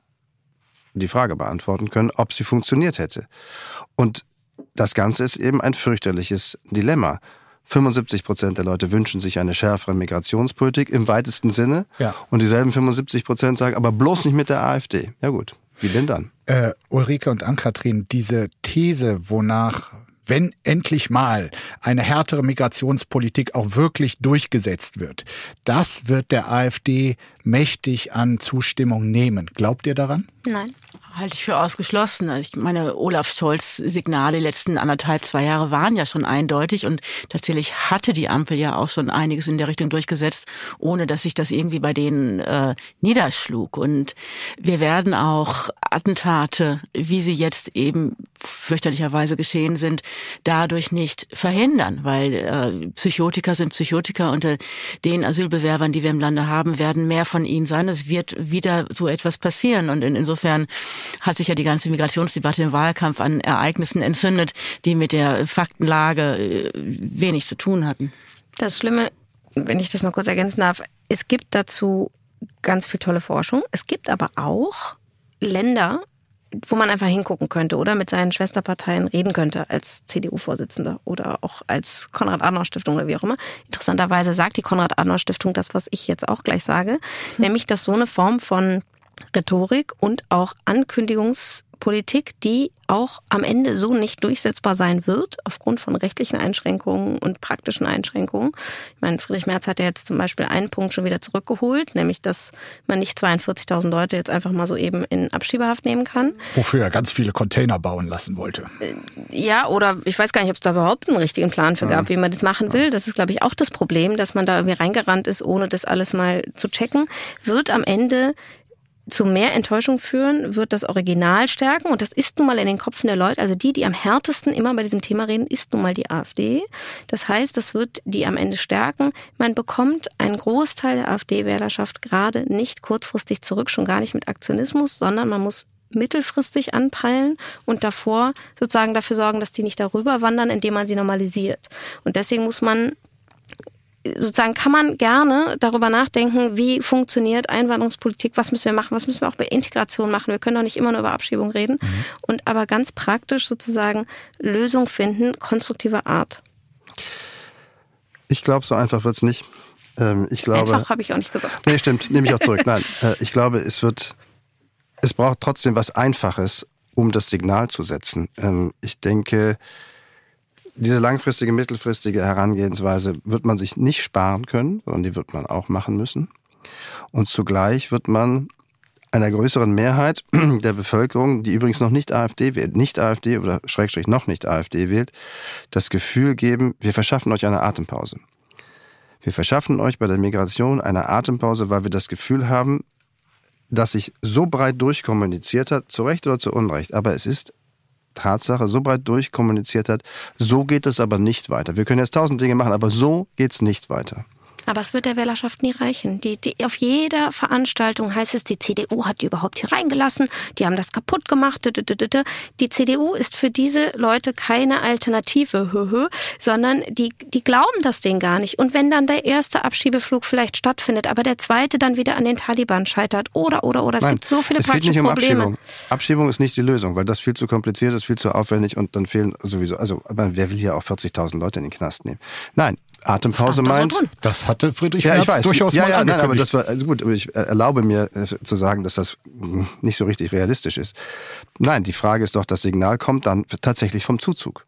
die Frage beantworten können, ob sie funktioniert hätte. Und das Ganze ist eben ein fürchterliches Dilemma. fünfundsiebzig Prozent der Leute wünschen sich eine schärfere Migrationspolitik im weitesten Sinne. Ja. Und dieselben fünfundsiebzig Prozent sagen, aber bloß nicht mit der AfD. Ja gut, wie denn dann? Äh, Ulrike und Ann-Kathrin, diese These, wonach, wenn endlich mal eine härtere Migrationspolitik auch wirklich durchgesetzt wird, das wird der AfD mächtig an Zustimmung nehmen. Glaubt ihr daran? Nein. Halte ich für ausgeschlossen. Ich meine, Olaf Scholz' Signale die letzten anderthalb, zwei Jahre waren ja schon eindeutig und tatsächlich hatte die Ampel ja auch schon einiges in der Richtung durchgesetzt, ohne dass sich das irgendwie bei denen äh, niederschlug. Und wir werden auch Attentate, wie sie jetzt eben fürchterlicherweise geschehen sind, dadurch nicht verhindern, weil äh, Psychotiker sind Psychotiker. Unter den Asylbewerbern, die wir im Lande haben, werden mehr von ihnen sein. Es wird wieder so etwas passieren und in, insofern hat sich ja die ganze Migrationsdebatte im Wahlkampf an Ereignissen entzündet, die mit der Faktenlage wenig zu tun hatten. Das Schlimme, wenn ich das noch kurz ergänzen darf, es gibt dazu ganz viel tolle Forschung. Es gibt aber auch Länder, wo man einfach hingucken könnte oder mit seinen Schwesterparteien reden könnte als C D U-Vorsitzender oder auch als Konrad-Adenauer-Stiftung oder wie auch immer. Interessanterweise sagt die Konrad-Adenauer-Stiftung das, was ich jetzt auch gleich sage, hm. nämlich, dass so eine Form von Rhetorik und auch Ankündigungspolitik, die auch am Ende so nicht durchsetzbar sein wird, aufgrund von rechtlichen Einschränkungen und praktischen Einschränkungen. Ich meine, Friedrich Merz hat ja jetzt zum Beispiel einen Punkt schon wieder zurückgeholt, nämlich, dass man nicht zweiundvierzigtausend Leute jetzt einfach mal so eben in Abschiebehaft nehmen kann. Wofür er ganz viele Container bauen lassen wollte. Ja, oder ich weiß gar nicht, ob es da überhaupt einen richtigen Plan für gab, ja. wie man das machen will. Das ist, glaube ich, auch das Problem, dass man da irgendwie reingerannt ist, ohne das alles mal zu checken. Wird am Ende zu mehr Enttäuschung führen, wird das Original stärken. Und das ist nun mal in den Köpfen der Leute, also die, die am härtesten immer bei diesem Thema reden, ist nun mal die AfD. Das heißt, das wird die am Ende stärken. Man bekommt einen Großteil der AfD-Wählerschaft gerade nicht kurzfristig zurück, schon gar nicht mit Aktionismus, sondern man muss mittelfristig anpeilen und davor sozusagen dafür sorgen, dass die nicht darüber wandern, indem man sie normalisiert. Und deswegen muss man sozusagen kann man gerne darüber nachdenken, wie funktioniert Einwanderungspolitik, was müssen wir machen, was müssen wir auch bei Integration machen. Wir können doch nicht immer nur über Abschiebung reden. Mhm. Und aber ganz praktisch sozusagen Lösungen finden, konstruktiver Art. Ich glaube, so einfach wird's nicht. Ähm, ich glaube, einfach habe ich auch nicht gesagt. Nee, stimmt, nehme ich auch zurück. Nein, äh, ich glaube, es wird, es braucht trotzdem was Einfaches, um das Signal zu setzen. Ähm, ich denke, diese langfristige, mittelfristige Herangehensweise wird man sich nicht sparen können, sondern die wird man auch machen müssen. Und zugleich wird man einer größeren Mehrheit der Bevölkerung, die übrigens noch nicht AfD wählt, nicht AfD oder Schrägstrich noch nicht AfD wählt, das Gefühl geben, wir verschaffen euch eine Atempause. Wir verschaffen euch bei der Migration eine Atempause, weil wir das Gefühl haben, dass sich so breit durchkommuniziert hat, zu Recht oder zu Unrecht, aber es ist Tatsache so breit durchkommuniziert hat, so geht es aber nicht weiter. Wir können jetzt tausend Dinge machen, aber so geht's nicht weiter. Aber es wird der Wählerschaft nie reichen. Die, die, auf jeder Veranstaltung heißt es, die C D U hat die überhaupt hier reingelassen, die haben das kaputt gemacht. Die C D U ist für diese Leute keine Alternative, sondern die, die glauben das denen gar nicht. Und wenn dann der erste Abschiebeflug vielleicht stattfindet, aber der zweite dann wieder an den Taliban scheitert oder, oder, oder, es Nein, gibt so viele es geht nicht um Probleme. Abschiebung. Abschiebung ist nicht die Lösung, weil das viel zu kompliziert ist, viel zu aufwendig und dann fehlen sowieso, also aber wer will hier auch vierzigtausend Leute in den Knast nehmen? Nein. Atempause meint. Das hatte Friedrich ja, Merz ich weiß. durchaus ja, mal ja, angekündigt. Nein, aber das war also gut. Ich erlaube mir äh, zu sagen, dass das mh, nicht so richtig realistisch ist. Nein, die Frage ist doch, das Signal kommt dann tatsächlich vom Zuzug.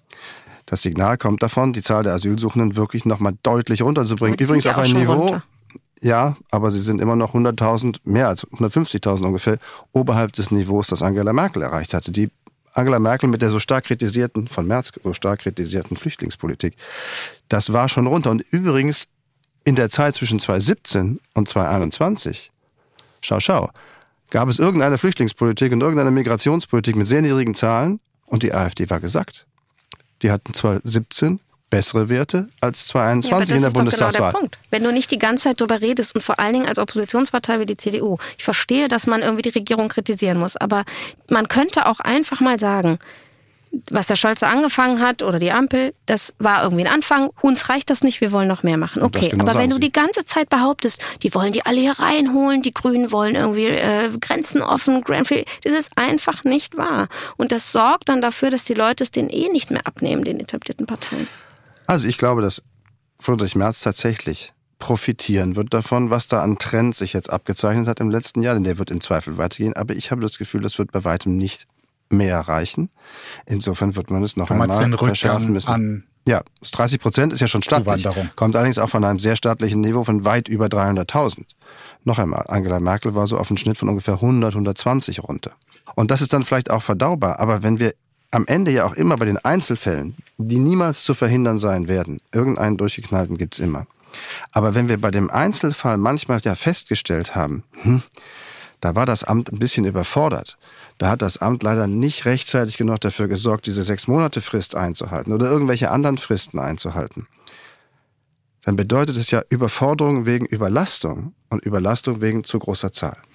Das Signal kommt davon, die Zahl der Asylsuchenden wirklich nochmal deutlich runterzubringen. Übrigens auf ein Niveau. Runter. Ja, aber sie sind immer noch hunderttausend, mehr als hundertfünfzigtausend ungefähr, oberhalb des Niveaus, das Angela Merkel erreicht hatte. Die Angela Merkel mit der so stark kritisierten, von Merz so stark kritisierten Flüchtlingspolitik. Das war schon runter. Und übrigens in der Zeit zwischen zweitausendsiebzehn und zweitausendeinundzwanzig, schau, schau, gab es irgendeine Flüchtlingspolitik und irgendeine Migrationspolitik mit sehr niedrigen Zahlen und die AfD war gesackt. Die hatten zweitausendsiebzehn bessere Werte als zweitausendeinundzwanzig ja, in der Bundestagswahl. Genau der Punkt. Wenn du nicht die ganze Zeit darüber redest und vor allen Dingen als Oppositionspartei wie die C D U, ich verstehe, dass man irgendwie die Regierung kritisieren muss, aber man könnte auch einfach mal sagen, was der Scholz angefangen hat oder die Ampel, das war irgendwie ein Anfang, uns reicht das nicht, wir wollen noch mehr machen. Okay, genau, aber wenn du die ganze Zeit behauptest, die wollen die alle hier reinholen, die Grünen wollen irgendwie äh, Grenzen offen, Greenfield, das ist einfach nicht wahr. Und das sorgt dann dafür, dass die Leute es denen eh nicht mehr abnehmen, den etablierten Parteien. Also ich glaube, dass Friedrich Merz tatsächlich profitieren wird davon, was da an Trends sich jetzt abgezeichnet hat im letzten Jahr, denn der wird im Zweifel weitergehen. Aber ich habe das Gefühl, das wird bei weitem nicht mehr erreichen. Insofern wird man es noch einmal verschärfen müssen. An ja, das dreißig Prozent ist ja schon stattlich. Kommt allerdings auch von einem sehr staatlichen Niveau von weit über dreihunderttausend. Noch einmal, Angela Merkel war so auf einen Schnitt von ungefähr hundert, hundertzwanzig runter. Und das ist dann vielleicht auch verdaubar. Aber wenn wir am Ende ja auch immer bei den Einzelfällen, die niemals zu verhindern sein werden, irgendeinen durchgeknallten gibt's immer. Aber wenn wir bei dem Einzelfall manchmal ja festgestellt haben, hm, da war das Amt ein bisschen überfordert, da hat das Amt leider nicht rechtzeitig genug dafür gesorgt, diese sechs Monate Frist einzuhalten oder irgendwelche anderen Fristen einzuhalten, dann bedeutet es ja Überforderung wegen Überlastung und Überlastung wegen zu großer Zahl.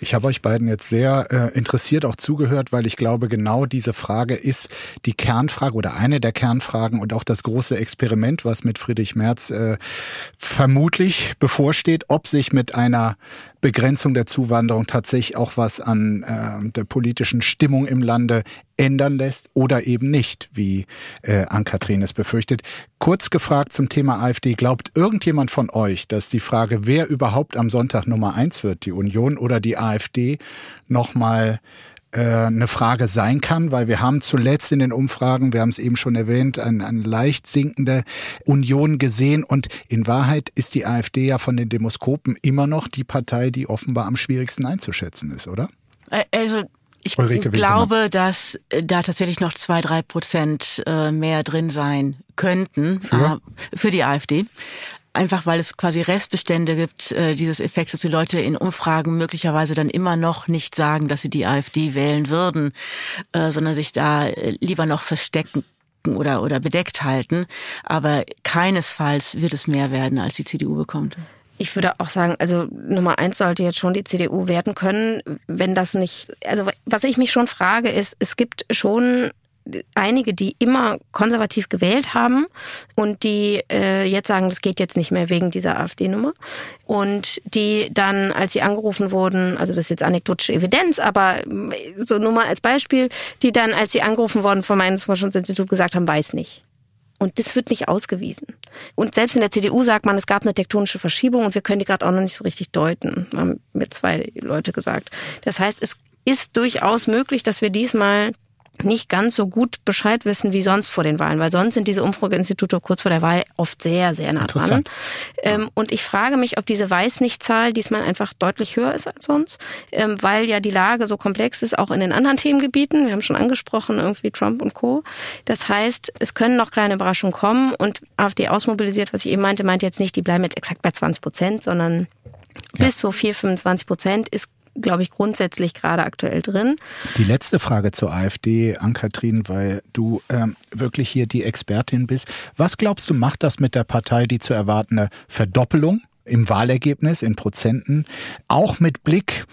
Ich habe euch beiden jetzt sehr äh, interessiert auch zugehört, weil ich glaube, genau diese Frage ist die Kernfrage oder eine der Kernfragen und auch das große Experiment, was mit Friedrich Merz äh, vermutlich bevorsteht, ob sich mit einer Begrenzung der Zuwanderung tatsächlich auch was an äh, der politischen Stimmung im Lande ändern lässt oder eben nicht, wie äh, Ann-Kathrin es befürchtet. Kurz gefragt zum Thema AfD, glaubt irgendjemand von euch, dass die Frage, wer überhaupt am Sonntag Nummer eins wird, die Union oder die AfD, nochmal äh, eine Frage sein kann? Weil wir haben zuletzt in den Umfragen, wir haben es eben schon erwähnt, eine, eine leicht sinkende Union gesehen und in Wahrheit ist die AfD ja von den Demoskopen immer noch die Partei, die offenbar am schwierigsten einzuschätzen ist, oder? Also ich Ulrike glaube, Winkelmann. dass da tatsächlich noch zwei, drei Prozent mehr drin sein könnten für, für die AfD. Einfach weil es quasi Restbestände gibt, äh, dieses Effekts, dass die Leute in Umfragen möglicherweise dann immer noch nicht sagen, dass sie die AfD wählen würden, äh, sondern sich da lieber noch verstecken oder oder bedeckt halten. Aber keinesfalls wird es mehr werden, als die C D U bekommt. Ich würde auch sagen, also Nummer eins sollte jetzt schon die C D U werden können, wenn das nicht, also was ich mich schon frage ist, es gibt schon einige, die immer konservativ gewählt haben und die äh, jetzt sagen, das geht jetzt nicht mehr wegen dieser AfD-Nummer. Und die dann, als sie angerufen wurden, also das ist jetzt anekdotische Evidenz, aber so nur mal als Beispiel, die dann, als sie angerufen wurden vom Meinungsforschungsinstitut, gesagt haben, weiß nicht. Und das wird nicht ausgewiesen. Und selbst in der C D U sagt man, es gab eine tektonische Verschiebung und wir können die gerade auch noch nicht so richtig deuten, haben mir zwei Leute gesagt. Das heißt, es ist durchaus möglich, dass wir diesmal nicht ganz so gut Bescheid wissen wie sonst vor den Wahlen, weil sonst sind diese Umfrageinstitute kurz vor der Wahl oft sehr, sehr nah dran. Ähm, und ich frage mich, ob diese Weiß-Nicht-Zahl diesmal einfach deutlich höher ist als sonst, ähm, weil ja die Lage so komplex ist, auch in den anderen Themengebieten. Wir haben schon angesprochen, irgendwie Trump und Co. Das heißt, es können noch kleine Überraschungen kommen und AfD ausmobilisiert, was ich eben meinte, meint jetzt nicht, die bleiben jetzt exakt bei zwanzig Prozent, sondern ja. bis so vier, fünfundzwanzig Prozent ist, glaube ich, grundsätzlich gerade aktuell drin. Die letzte Frage zur AfD, Ann-Kathrin, weil du ähm, wirklich hier die Expertin bist. Was glaubst du, macht das mit der Partei die zu erwartende Verdoppelung im Wahlergebnis in Prozenten, auch mit Blick,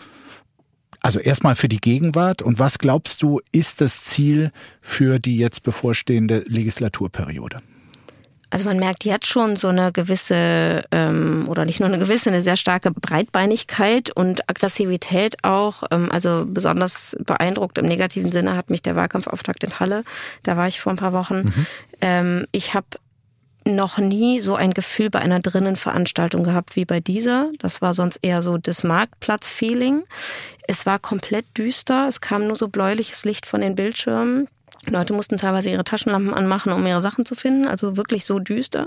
also erstmal für die Gegenwart, und was glaubst du, ist das Ziel für die jetzt bevorstehende Legislaturperiode? Also man merkt jetzt schon so eine gewisse, ähm, oder nicht nur eine gewisse, eine sehr starke Breitbeinigkeit und Aggressivität auch. Ähm, also besonders beeindruckt im negativen Sinne hat mich der Wahlkampfauftakt in Halle. Da war ich vor ein paar Wochen. Mhm. Ähm, ich habe noch nie so ein Gefühl bei einer Drinnenveranstaltung gehabt wie bei dieser. Das war sonst eher so das Marktplatz-Feeling. Es war komplett düster. Es kam nur so bläuliches Licht von den Bildschirmen. Leute mussten teilweise ihre Taschenlampen anmachen, um ihre Sachen zu finden, also wirklich so düster.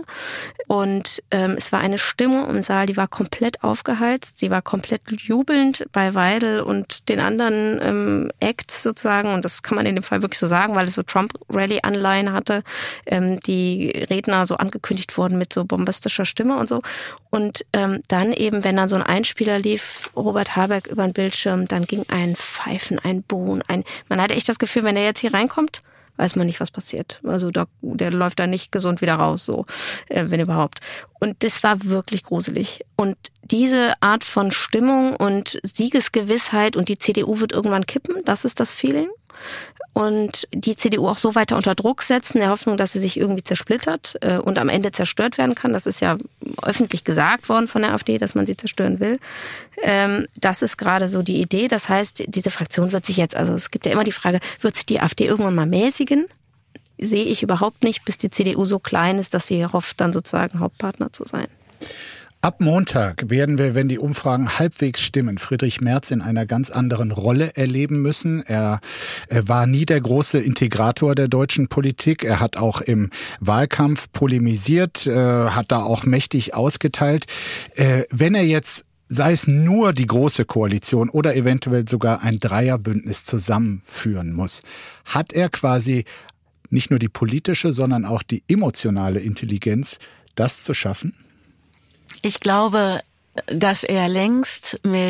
Und ähm, es war eine Stimmung im Saal, die war komplett aufgeheizt, sie war komplett jubelnd bei Weidel und den anderen ähm, Acts sozusagen, und das kann man in dem Fall wirklich so sagen, weil es so Trump-Rally-Anleihen hatte, ähm, die Redner so angekündigt wurden mit so bombastischer Stimme und so. Und ähm, dann eben, wenn dann so ein Einspieler lief, Robert Habeck über den Bildschirm, dann ging ein Pfeifen, ein Bohnen, ein, man hatte echt das Gefühl, wenn er jetzt hier reinkommt, weiß man nicht, was passiert. Also da, der läuft da nicht gesund wieder raus, so, äh, wenn überhaupt. Und das war wirklich gruselig. Und diese Art von Stimmung und Siegesgewissheit, und die C D U wird irgendwann kippen, das ist das Feeling. Und die C D U auch so weiter unter Druck setzen, in der Hoffnung, dass sie sich irgendwie zersplittert äh, und am Ende zerstört werden kann. Das ist ja öffentlich gesagt worden von der AfD, dass man sie zerstören will. Ähm, das ist gerade so die Idee. Das heißt, diese Fraktion wird sich jetzt, also es gibt ja immer die Frage, wird sich die AfD irgendwann mal mäßigen? Sehe ich überhaupt nicht, bis die C D U so klein ist, dass sie hofft, dann sozusagen Hauptpartner zu sein. Ab Montag werden wir, wenn die Umfragen halbwegs stimmen, Friedrich Merz in einer ganz anderen Rolle erleben müssen. Er, er war nie der große Integrator der deutschen Politik. Er hat auch im Wahlkampf polemisiert, äh, hat da auch mächtig ausgeteilt. Äh, wenn er jetzt, sei es nur die Große Koalition oder eventuell sogar ein Dreierbündnis zusammenführen muss, hat er quasi nicht nur die politische, sondern auch die emotionale Intelligenz, das zu schaffen? Ich glaube, dass er längst mit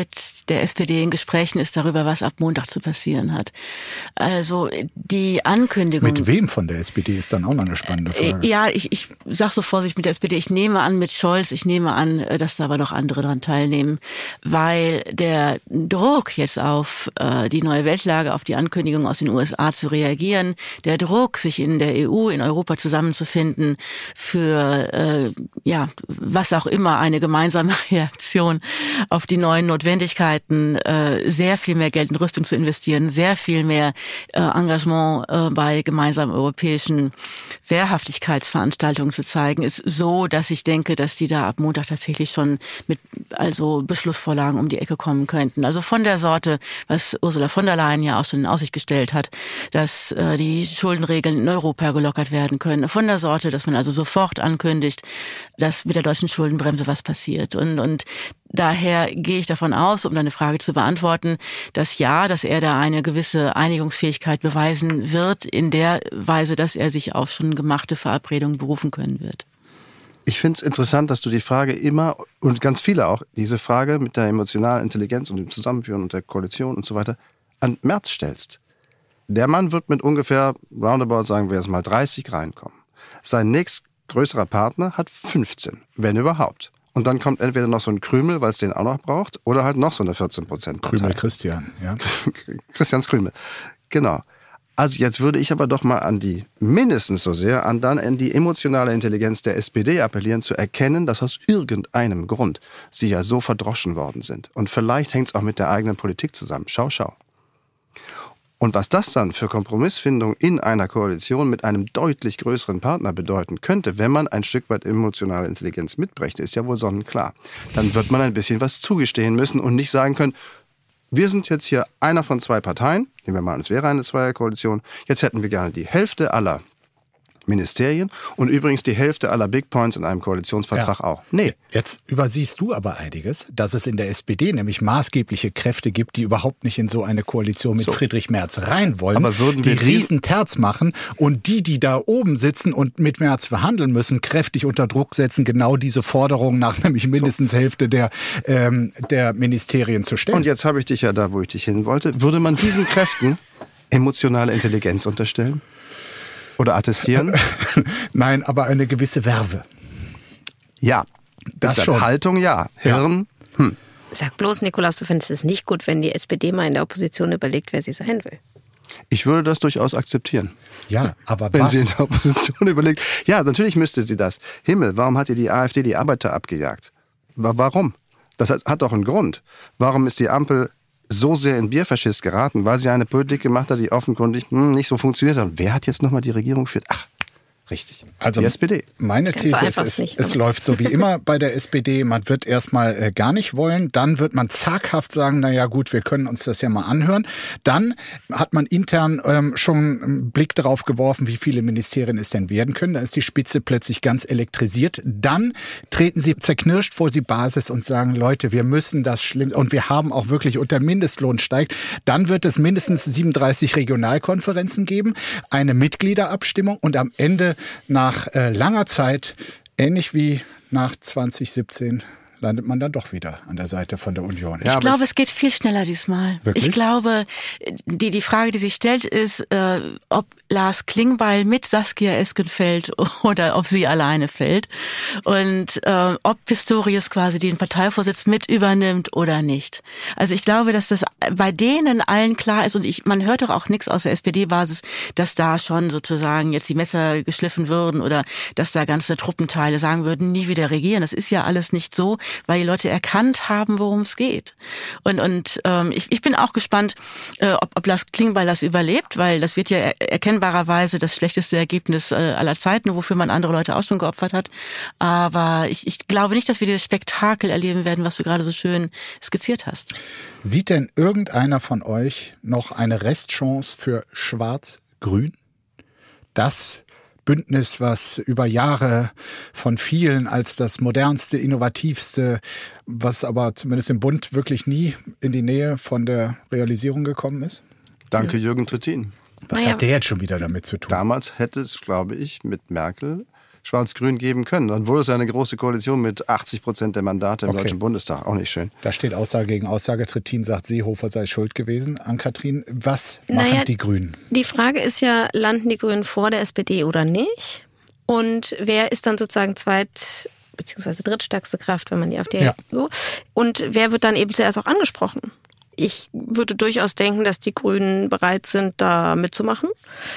der S P D in Gesprächen ist darüber, was ab Montag zu passieren hat. Also die Ankündigung... Mit wem von der S P D ist dann auch noch eine spannende Frage. Ja, ich, ich sag so vorsichtig mit der S P D, ich nehme an mit Scholz, ich nehme an, dass da aber noch andere daran teilnehmen, weil der Druck jetzt auf äh, die neue Weltlage, auf die Ankündigung aus den U S A zu reagieren, der Druck, sich in der E U, in Europa zusammenzufinden für, äh, ja, was auch immer, eine gemeinsame Reaktion auf die neuen Notwendigkeiten, äh, sehr viel mehr Geld in Rüstung zu investieren, sehr viel mehr äh, Engagement äh, bei gemeinsamen europäischen Wehrhaftigkeitsveranstaltungen zu zeigen, ist so, dass ich denke, dass die da ab Montag tatsächlich schon mit also Beschlussvorlagen um die Ecke kommen könnten. Also von der Sorte, was Ursula von der Leyen ja auch schon in Aussicht gestellt hat, dass äh, die Schuldenregeln in Europa gelockert werden können. Von der Sorte, dass man also sofort ankündigt, dass mit der deutschen Schuldenbremse was passiert. Und, und daher gehe ich davon aus, um deine Frage zu beantworten, dass ja, dass er da eine gewisse Einigungsfähigkeit beweisen wird, in der Weise, dass er sich auf schon gemachte Verabredungen berufen können wird. Ich finde es interessant, dass du die Frage immer, und ganz viele auch, diese Frage mit der emotionalen Intelligenz und dem Zusammenführen und der Koalition und so weiter, an Merz stellst. Der Mann wird mit ungefähr, roundabout sagen wir jetzt mal, dreißig reinkommen. Sein nächstgrößerer Partner hat fünfzehn, wenn überhaupt. Und dann kommt entweder noch so ein Krümel, weil es den auch noch braucht, oder halt noch so eine vierzehn Prozent Partei. Krümel Christian, ja. Christians Krümel, genau. Also jetzt würde ich aber doch mal an die, mindestens so sehr, an dann an die emotionale Intelligenz der S P D appellieren, zu erkennen, dass aus irgendeinem Grund sie ja so verdroschen worden sind. Und vielleicht hängt es auch mit der eigenen Politik zusammen. Schau, schau. Und was das dann für Kompromissfindung in einer Koalition mit einem deutlich größeren Partner bedeuten könnte, wenn man ein Stück weit emotionale Intelligenz mitbrächte, ist ja wohl sonnenklar. Dann wird man ein bisschen was zugestehen müssen und nicht sagen können, wir sind jetzt hier einer von zwei Parteien, nehmen wir mal an, es wäre eine Zweierkoalition, jetzt hätten wir gerne die Hälfte aller Ministerien und übrigens die Hälfte aller Big Points in einem Koalitionsvertrag Ja. auch. Nee. Jetzt übersiehst du aber einiges, dass es in der S P D nämlich maßgebliche Kräfte gibt, die überhaupt nicht in so eine Koalition mit So. Friedrich Merz rein wollen, Aber würden die wir die- riesen Terz machen und die, die da oben sitzen und mit Merz verhandeln müssen, kräftig unter Druck setzen, genau diese Forderungen nach nämlich mindestens Hälfte der, ähm, der Ministerien zu stellen. Und jetzt habe ich dich ja da, wo ich dich hin wollte. Würde man diesen Kräften emotionale Intelligenz unterstellen? Oder attestieren? Nein, aber eine gewisse Verve. Ja. Das Wie gesagt, schon. Haltung ja. Hirn, hm. Sag bloß, Nikolaus, du findest es nicht gut, wenn die S P D mal in der Opposition überlegt, wer sie sein will. Ich würde das durchaus akzeptieren. Ja, aber Wenn was? sie in der Opposition überlegt. Ja, natürlich müsste sie das. Himmel, warum hat ihr die AfD die Arbeiter abgejagt? Wa- Warum? Das hat, hat doch einen Grund. Warum ist die Ampel so sehr in Bierfaschist geraten? Weil sie eine Politik gemacht hat, die offenkundig hm, nicht so funktioniert hat. Und wer hat jetzt nochmal die Regierung geführt? Ach, richtig. Also die S P D. Meine Ganz so These ist, einfach es, ist nicht, es aber- läuft so wie immer bei der S P D. Man wird erstmal äh, gar nicht wollen, dann wird man zaghaft sagen, na ja gut, wir können uns das ja mal anhören. Dann hat man intern ähm, schon einen Blick darauf geworfen, wie viele Ministerien es denn werden können. Da ist die Spitze plötzlich ganz elektrisiert. Dann treten sie zerknirscht vor die Basis und sagen, Leute, wir müssen das schlimm, und wir haben auch wirklich, und der Mindestlohn steigt. Dann wird es mindestens siebenunddreißig Regionalkonferenzen geben, eine Mitgliederabstimmung und am Ende nach äh, langer Zeit, ähnlich wie nach zwanzig siebzehn, landet man dann doch wieder an der Seite von der Union. Ja, Ich glaube, es geht viel schneller diesmal. Wirklich? Ich glaube, die, die Frage, die sich stellt, ist, äh, ob Lars Klingbeil mit Saskia Esken fällt oder ob sie alleine fällt. Und äh, ob Pistorius quasi den Parteivorsitz mit übernimmt oder nicht. Also ich glaube, dass das bei denen allen klar ist, und ich, man hört doch auch nichts aus der S P D-Basis, dass da schon sozusagen jetzt die Messer geschliffen würden oder dass da ganze Truppenteile sagen würden, nie wieder regieren. Das ist ja alles nicht so, weil die Leute erkannt haben, worum es geht. Und, und ähm, ich, ich bin auch gespannt, äh, ob, ob Lars Klingbeil das überlebt, weil das wird ja er, erkennbarerweise das schlechteste Ergebnis äh, aller Zeiten, wofür man andere Leute auch schon geopfert hat. Aber ich, ich glaube nicht, dass wir dieses Spektakel erleben werden, was du gerade so schön skizziert hast. Sieht denn irgendeiner von euch noch eine Restchance für Schwarz-Grün? Das Bündnis, was über Jahre von vielen als das modernste, innovativste, was aber zumindest im Bund wirklich nie in die Nähe von der Realisierung gekommen ist? Danke, Jürgen Trittin. Was Naja. hat der jetzt schon wieder damit zu tun? Damals hätte es, glaube ich, mit Merkel Schwarz-Grün geben können. Dann wurde es ja eine große Koalition mit achtzig Prozent der Mandate im Okay. Deutschen Bundestag. Auch nicht schön. Da steht Aussage gegen Aussage. Trittin sagt, Seehofer sei schuld gewesen. Ann-Kathrin, was machen Naja, die Grünen? Die Frage ist ja, landen die Grünen vor der S P D oder nicht? Und wer ist dann sozusagen zweit- bzw. drittstärkste Kraft, wenn man die AfD Ja. so? Und wer wird dann eben zuerst auch angesprochen? Ich würde durchaus denken, dass die Grünen bereit sind, da mitzumachen.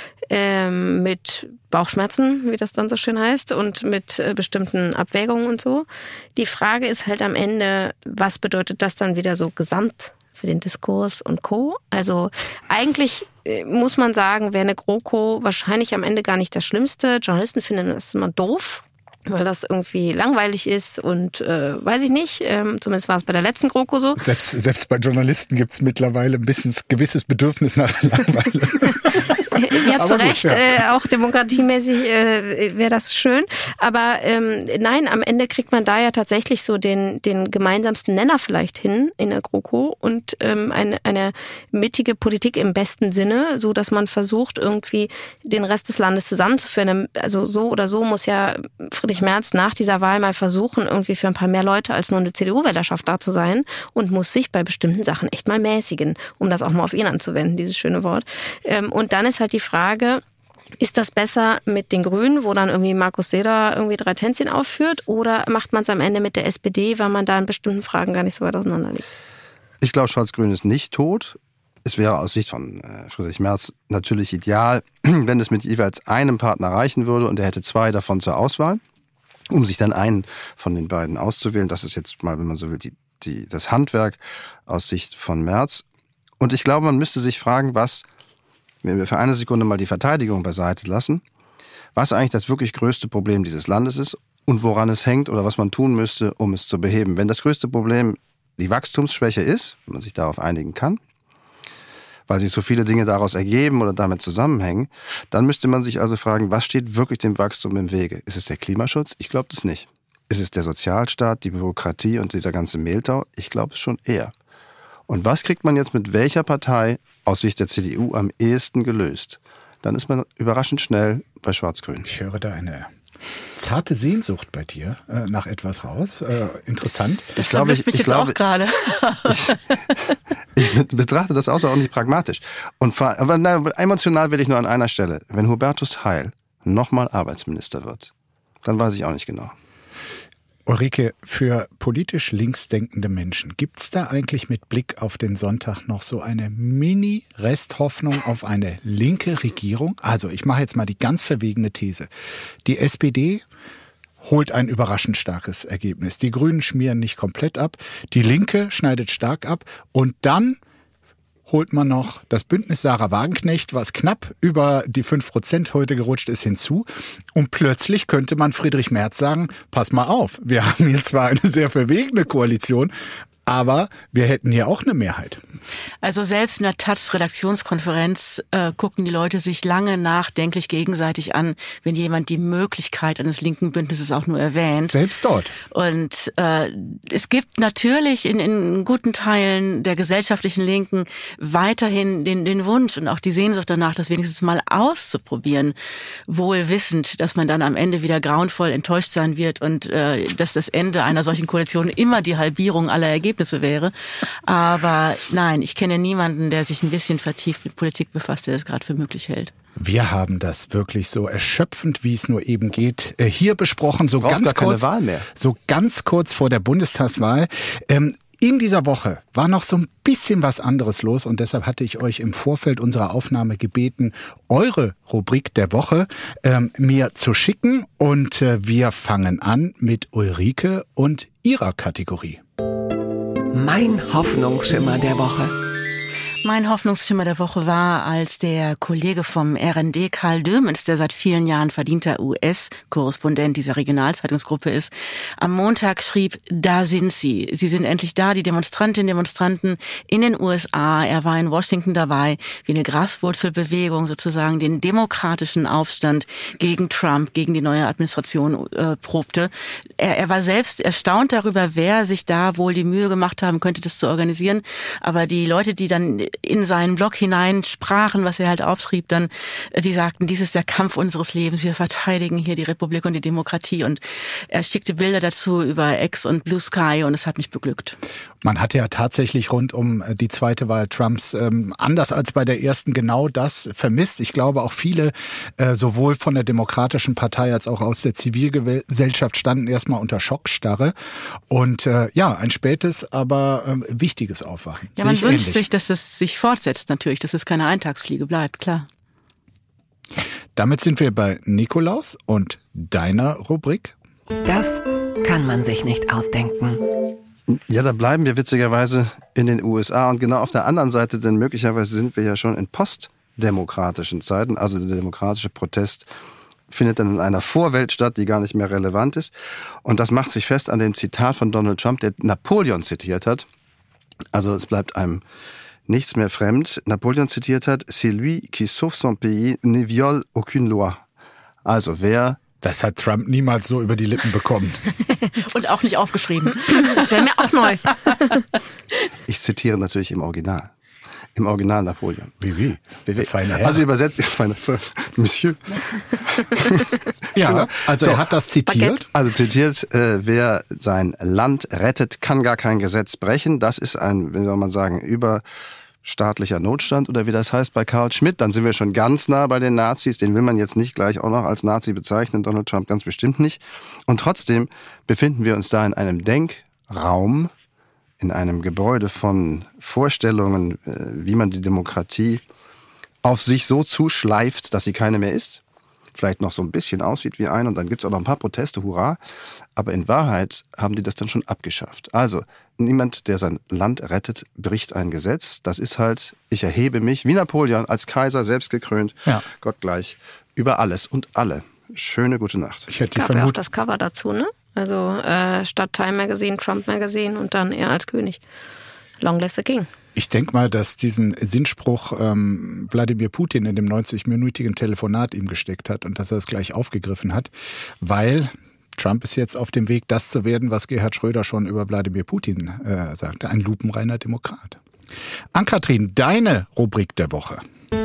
Ähm, mit Bauchschmerzen, wie das dann so schön heißt, und mit äh, bestimmten Abwägungen und so. Die Frage ist halt am Ende, was bedeutet das dann wieder so gesamt für den Diskurs und Co. Also eigentlich äh, muss man sagen, wäre eine GroKo wahrscheinlich am Ende gar nicht das Schlimmste. Journalisten finden das immer doof, weil das irgendwie langweilig ist und äh, weiß ich nicht, ähm, zumindest war es bei der letzten GroKo so. Selbst, selbst bei Journalisten gibt es mittlerweile ein bisschen gewisses Bedürfnis nach Langeweile. Ja, Aber zu gut, Recht, ja. äh, auch demokratiemäßig äh, wäre das schön. Aber ähm, nein, am Ende kriegt man da ja tatsächlich so den den gemeinsamsten Nenner vielleicht hin in der GroKo und ähm, eine eine mittige Politik im besten Sinne, so dass man versucht, irgendwie den Rest des Landes zusammenzuführen. Also so oder so muss ja Friedrich Merz nach dieser Wahl mal versuchen, irgendwie für ein paar mehr Leute als nur eine C D U-Wählerschaft da zu sein und muss sich bei bestimmten Sachen echt mal mäßigen, um das auch mal auf ihn anzuwenden, dieses schöne Wort. Ähm, und dann ist halt die Frage, ist das besser mit den Grünen, wo dann irgendwie Markus Söder irgendwie drei Tänzchen aufführt, oder macht man es am Ende mit der S P D, weil man da in bestimmten Fragen gar nicht so weit auseinander liegt? Ich glaube, Schwarz-Grün ist nicht tot. Es wäre aus Sicht von äh, Friedrich Merz natürlich ideal, wenn es mit jeweils einem Partner reichen würde und er hätte zwei davon zur Auswahl, um sich dann einen von den beiden auszuwählen. Das ist jetzt mal, wenn man so will, die, die, das Handwerk aus Sicht von Merz. Und ich glaube, man müsste sich fragen, was, wenn wir für eine Sekunde mal die Verteidigung beiseite lassen, was eigentlich das wirklich größte Problem dieses Landes ist und woran es hängt oder was man tun müsste, um es zu beheben. Wenn das größte Problem die Wachstumsschwäche ist, wenn man sich darauf einigen kann, weil sich so viele Dinge daraus ergeben oder damit zusammenhängen, dann müsste man sich also fragen, was steht wirklich dem Wachstum im Wege? Ist es der Klimaschutz? Ich glaube das nicht. Ist es der Sozialstaat, die Bürokratie und dieser ganze Mehltau? Ich glaube es schon eher. Und was kriegt man jetzt mit welcher Partei aus Sicht der C D U am ehesten gelöst? Dann ist man überraschend schnell bei Schwarz-Grün. Ich höre da eine zarte Sehnsucht bei dir äh, nach etwas raus. Äh, interessant. Ich glaube, ich, mich ich, jetzt glaube, auch gerade. ich, ich betrachte das außerordentlich pragmatisch. Und vor, aber nein, emotional will ich nur an einer Stelle. Wenn Hubertus Heil nochmal Arbeitsminister wird, dann weiß ich auch nicht genau. Ulrike, für politisch linksdenkende Menschen, gibt es da eigentlich mit Blick auf den Sonntag noch so eine Mini-Resthoffnung auf eine linke Regierung? Also ich mache jetzt mal die ganz verwegene These. Die S P D holt ein überraschend starkes Ergebnis. Die Grünen schmieren nicht komplett ab, die Linke schneidet stark ab und dann holt man noch das Bündnis Sarah Wagenknecht, was knapp über die fünf Prozent heute gerutscht ist, hinzu. Und plötzlich könnte man Friedrich Merz sagen, pass mal auf, wir haben hier zwar eine sehr verwegene Koalition, aber wir hätten hier auch eine Mehrheit. Also selbst in der Taz-Redaktionskonferenz äh, gucken die Leute sich lange nachdenklich gegenseitig an, wenn jemand die Möglichkeit eines linken Bündnisses auch nur erwähnt. Selbst dort. Und äh, es gibt natürlich in, in guten Teilen der gesellschaftlichen Linken weiterhin den, den Wunsch und auch die Sehnsucht danach, das wenigstens mal auszuprobieren, wohl wissend, dass man dann am Ende wieder grauenvoll enttäuscht sein wird und äh, dass das Ende einer solchen Koalition immer die Halbierung aller Ergebnisse wäre. Aber nein, ich kenne niemanden, der sich ein bisschen vertieft mit Politik befasst, der das gerade für möglich hält. Wir haben das wirklich so erschöpfend, wie es nur eben geht, hier besprochen, so Braucht ganz gar keine kurz, Wahl mehr. so ganz kurz vor der Bundestagswahl. Ähm, in dieser Woche war noch so ein bisschen was anderes los und deshalb hatte ich euch im Vorfeld unserer Aufnahme gebeten, eure Rubrik der Woche ähm, mir zu schicken und äh, wir fangen an mit Ulrike und ihrer Kategorie. Mein Hoffnungsschimmer der Woche. Mein Hoffnungsschimmer der Woche war, als der Kollege vom R N D, Karl Dömens, der seit vielen Jahren verdienter U S-Korrespondent dieser Regionalzeitungsgruppe ist, am Montag schrieb, da sind sie. Sie sind endlich da, die Demonstrantinnen und Demonstranten in den U S A. Er war in Washington dabei, wie eine Graswurzelbewegung sozusagen den demokratischen Aufstand gegen Trump, gegen die neue Administration äh, probte. Er, er war selbst erstaunt darüber, wer sich da wohl die Mühe gemacht haben könnte, das zu organisieren. Aber die Leute, die dann in seinen Blog hinein sprachen, was er halt aufschrieb, dann, die sagten, dies ist der Kampf unseres Lebens, wir verteidigen hier die Republik und die Demokratie. Und er schickte Bilder dazu über X und Blue Sky und es hat mich beglückt. Man hatte ja tatsächlich rund um die zweite Wahl Trumps ähm, anders als bei der ersten genau das vermisst. Ich glaube auch viele, äh, sowohl von der Demokratischen Partei als auch aus der Zivilgesellschaft standen erstmal unter Schockstarre. Und äh, ja, ein spätes, aber äh, wichtiges Aufwachen. Ja, man wünscht sich, dass es sich fortsetzt natürlich, dass es keine Eintagsfliege bleibt, klar. Damit sind wir bei Nikolaus und deiner Rubrik. Das kann man sich nicht ausdenken. Ja, da bleiben wir witzigerweise in den U S A und genau auf der anderen Seite, denn möglicherweise sind wir ja schon in postdemokratischen Zeiten, also der demokratische Protest findet dann in einer Vorwelt statt, die gar nicht mehr relevant ist. Und das macht sich fest an dem Zitat von Donald Trump, der Napoleon zitiert hat. Also es bleibt einem nichts mehr fremd. Napoleon zitiert hat, c'est lui qui sauve son pays, ne viole aucune loi. Also wer... Das hat Trump niemals so über die Lippen bekommen. Und auch nicht aufgeschrieben. Das wäre mir auch neu. Ich zitiere natürlich im Original. Im Original Napoleon. Wie, wie? wie, wie. Feine Herr. Also übersetzt, feine, Monsieur. Ja, Genau. also So. er hat das zitiert. Also zitiert, äh, wer sein Land rettet, kann gar kein Gesetz brechen. Das ist ein, wie soll man sagen, überstaatlicher Notstand oder wie das heißt bei Carl Schmitt. Dann sind wir schon ganz nah bei den Nazis. Den will man jetzt nicht gleich auch noch als Nazi bezeichnen. Donald Trump ganz bestimmt nicht. Und trotzdem befinden wir uns da in einem Denkraum, in einem Gebäude von Vorstellungen, wie man die Demokratie auf sich so zuschleift, dass sie keine mehr ist. Vielleicht noch so ein bisschen aussieht wie eine und dann gibt es auch noch ein paar Proteste, hurra. Aber in Wahrheit haben die das dann schon abgeschafft. Also niemand, der sein Land rettet, bricht ein Gesetz. Das ist halt, ich erhebe mich wie Napoleon als Kaiser, selbst gekrönt, Ja. gottgleich, über alles und alle. Schöne gute Nacht. Ich hätte die Gab ja auch Vermutung. das Cover dazu, ne? Also äh, statt Time Magazine, Trump Magazine und dann er als König. Long live the King. Ich denke mal, dass diesen Sinnspruch ähm, Wladimir Putin in dem neunzig-minütigen Telefonat ihm gesteckt hat und dass er es gleich aufgegriffen hat, weil Trump ist jetzt auf dem Weg, das zu werden, was Gerhard Schröder schon über Wladimir Putin äh, sagte, ein lupenreiner Demokrat. Ann-Kathrin, deine Rubrik der Woche.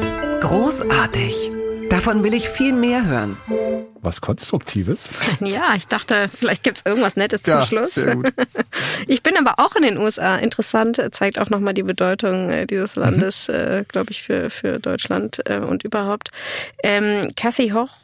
Großartig. Davon will ich viel mehr hören. Was Konstruktives? Ja, ich dachte, vielleicht gibt's irgendwas Nettes zum Ja, Schluss. sehr gut. Ich bin aber auch in den U S A. Interessant, zeigt auch nochmal die Bedeutung äh, dieses Landes, mhm. äh, glaube ich, für, für Deutschland äh, und überhaupt. Ähm, Cassie Hoch.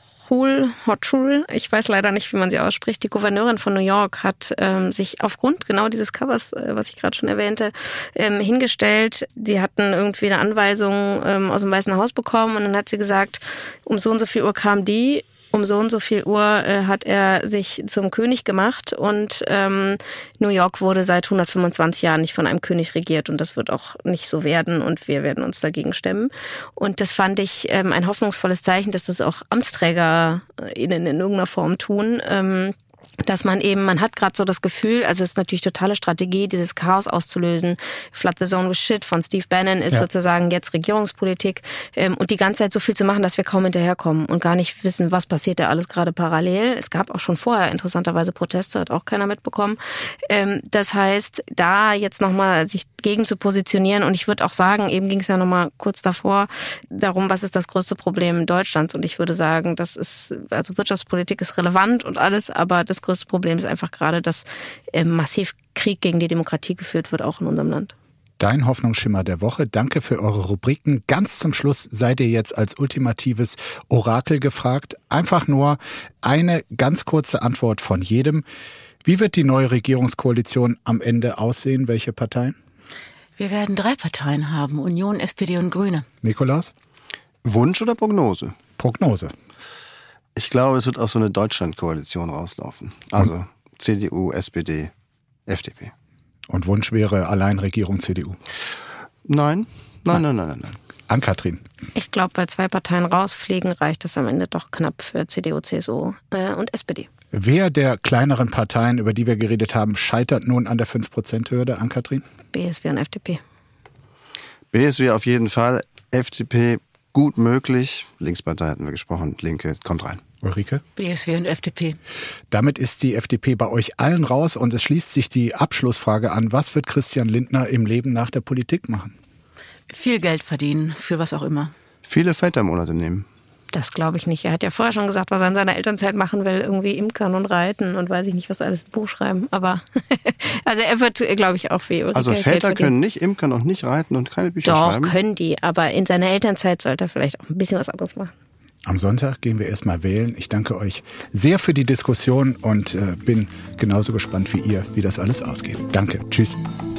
Hochul, ich weiß leider nicht, wie man sie ausspricht, die Gouverneurin von New York hat ähm, sich aufgrund genau dieses Covers, äh, was ich gerade schon erwähnte, ähm, hingestellt. Sie hatten irgendwie eine Anweisung ähm, aus dem Weißen Haus bekommen und dann hat sie gesagt, um so und so viel Uhr kam die, um so und so viel Uhr äh, hat er sich zum König gemacht und ähm, New York wurde seit hundertfünfundzwanzig Jahren nicht von einem König regiert und das wird auch nicht so werden und wir werden uns dagegen stemmen. Und das fand ich ähm, ein hoffnungsvolles Zeichen, dass das auch AmtsträgerInnen in irgendeiner Form tun. Ähm, dass man eben, man hat gerade so das Gefühl, also es ist natürlich totale Strategie, dieses Chaos auszulösen. Flood the Zone with Shit von Steve Bannon ist ja sozusagen jetzt Regierungspolitik ähm, und die ganze Zeit so viel zu machen, dass wir kaum hinterherkommen und gar nicht wissen, was passiert da alles gerade parallel. Es gab auch schon vorher interessanterweise Proteste, hat auch keiner mitbekommen. Ähm, das heißt, da jetzt nochmal sich gegen zu positionieren und ich würde auch sagen, eben ging es ja nochmal kurz davor darum, was ist das größte Problem Deutschlands und ich würde sagen, das ist, also Wirtschaftspolitik ist relevant und alles, aber das größte Problem ist einfach gerade, dass äh, massiv Krieg gegen die Demokratie geführt wird, auch in unserem Land. Dein Hoffnungsschimmer der Woche. Danke für eure Rubriken. Ganz zum Schluss seid ihr jetzt als ultimatives Orakel gefragt. Einfach nur eine ganz kurze Antwort von jedem. Wie wird die neue Regierungskoalition am Ende aussehen? Welche Parteien? Wir werden drei Parteien haben, Union, S P D und Grüne. Nikolaus? Wunsch oder Prognose? Prognose. Ich glaube, es wird auf so eine Deutschlandkoalition rauslaufen. Also hm. C D U, S P D, F D P. Und Wunsch wäre Alleinregierung C D U? Nein, nein, nein, nein, nein. nein. Ann-Kathrin? Ich glaube, weil zwei Parteien rausfliegen, reicht es am Ende doch knapp für C D U, C S U äh, und S P D. Wer der kleineren Parteien, über die wir geredet haben, scheitert nun an der fünf Prozent Hürde? Ann-Kathrin? B S W und F D P. B S W auf jeden Fall, F D P gut möglich. Linkspartei hatten wir gesprochen, Linke kommt rein. Ulrike? B S W und F D P. Damit ist die F D P bei euch allen raus und es schließt sich die Abschlussfrage an. Was wird Christian Lindner im Leben nach der Politik machen? Viel Geld verdienen, für was auch immer. Viele Vätermonate nehmen. Das glaube ich nicht. Er hat ja vorher schon gesagt, was er in seiner Elternzeit machen will. Irgendwie imkern und reiten und weiß ich nicht, was alles im Buch schreiben. Aber also er wird, glaube ich, auch wie Ulrike Also Väter können nicht imkern und nicht reiten und keine Bücher Doch, schreiben? Doch, können die. Aber in seiner Elternzeit sollte er vielleicht auch ein bisschen was anderes machen. Am Sonntag gehen wir erstmal wählen. Ich danke euch sehr für die Diskussion und äh, bin genauso gespannt wie ihr, wie das alles ausgeht. Danke. Tschüss.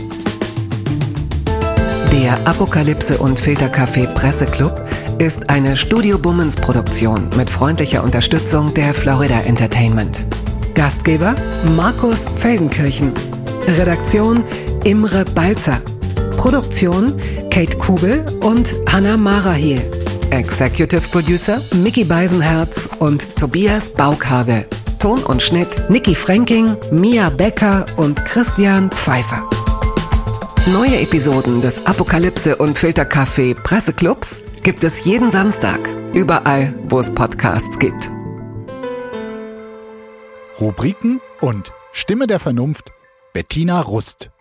Der Apokalypse und Filterkaffee Presseclub ist eine Studio Bummens Produktion mit freundlicher Unterstützung der Florida Entertainment. Gastgeber Markus Feldenkirchen. Redaktion Imre Balzer. Produktion Kate Kubel und Hannah Marahiel. Executive Producer Micky Beisenherz und Tobias Baukhage. Ton und Schnitt Niki Fränking, Mia Becker und Christian Pfeiffer. Neue Episoden des Apokalypse und Filterkaffee Presseclubs gibt es jeden Samstag, überall, wo es Podcasts gibt. Rubriken und Stimme der Vernunft Bettina Rust.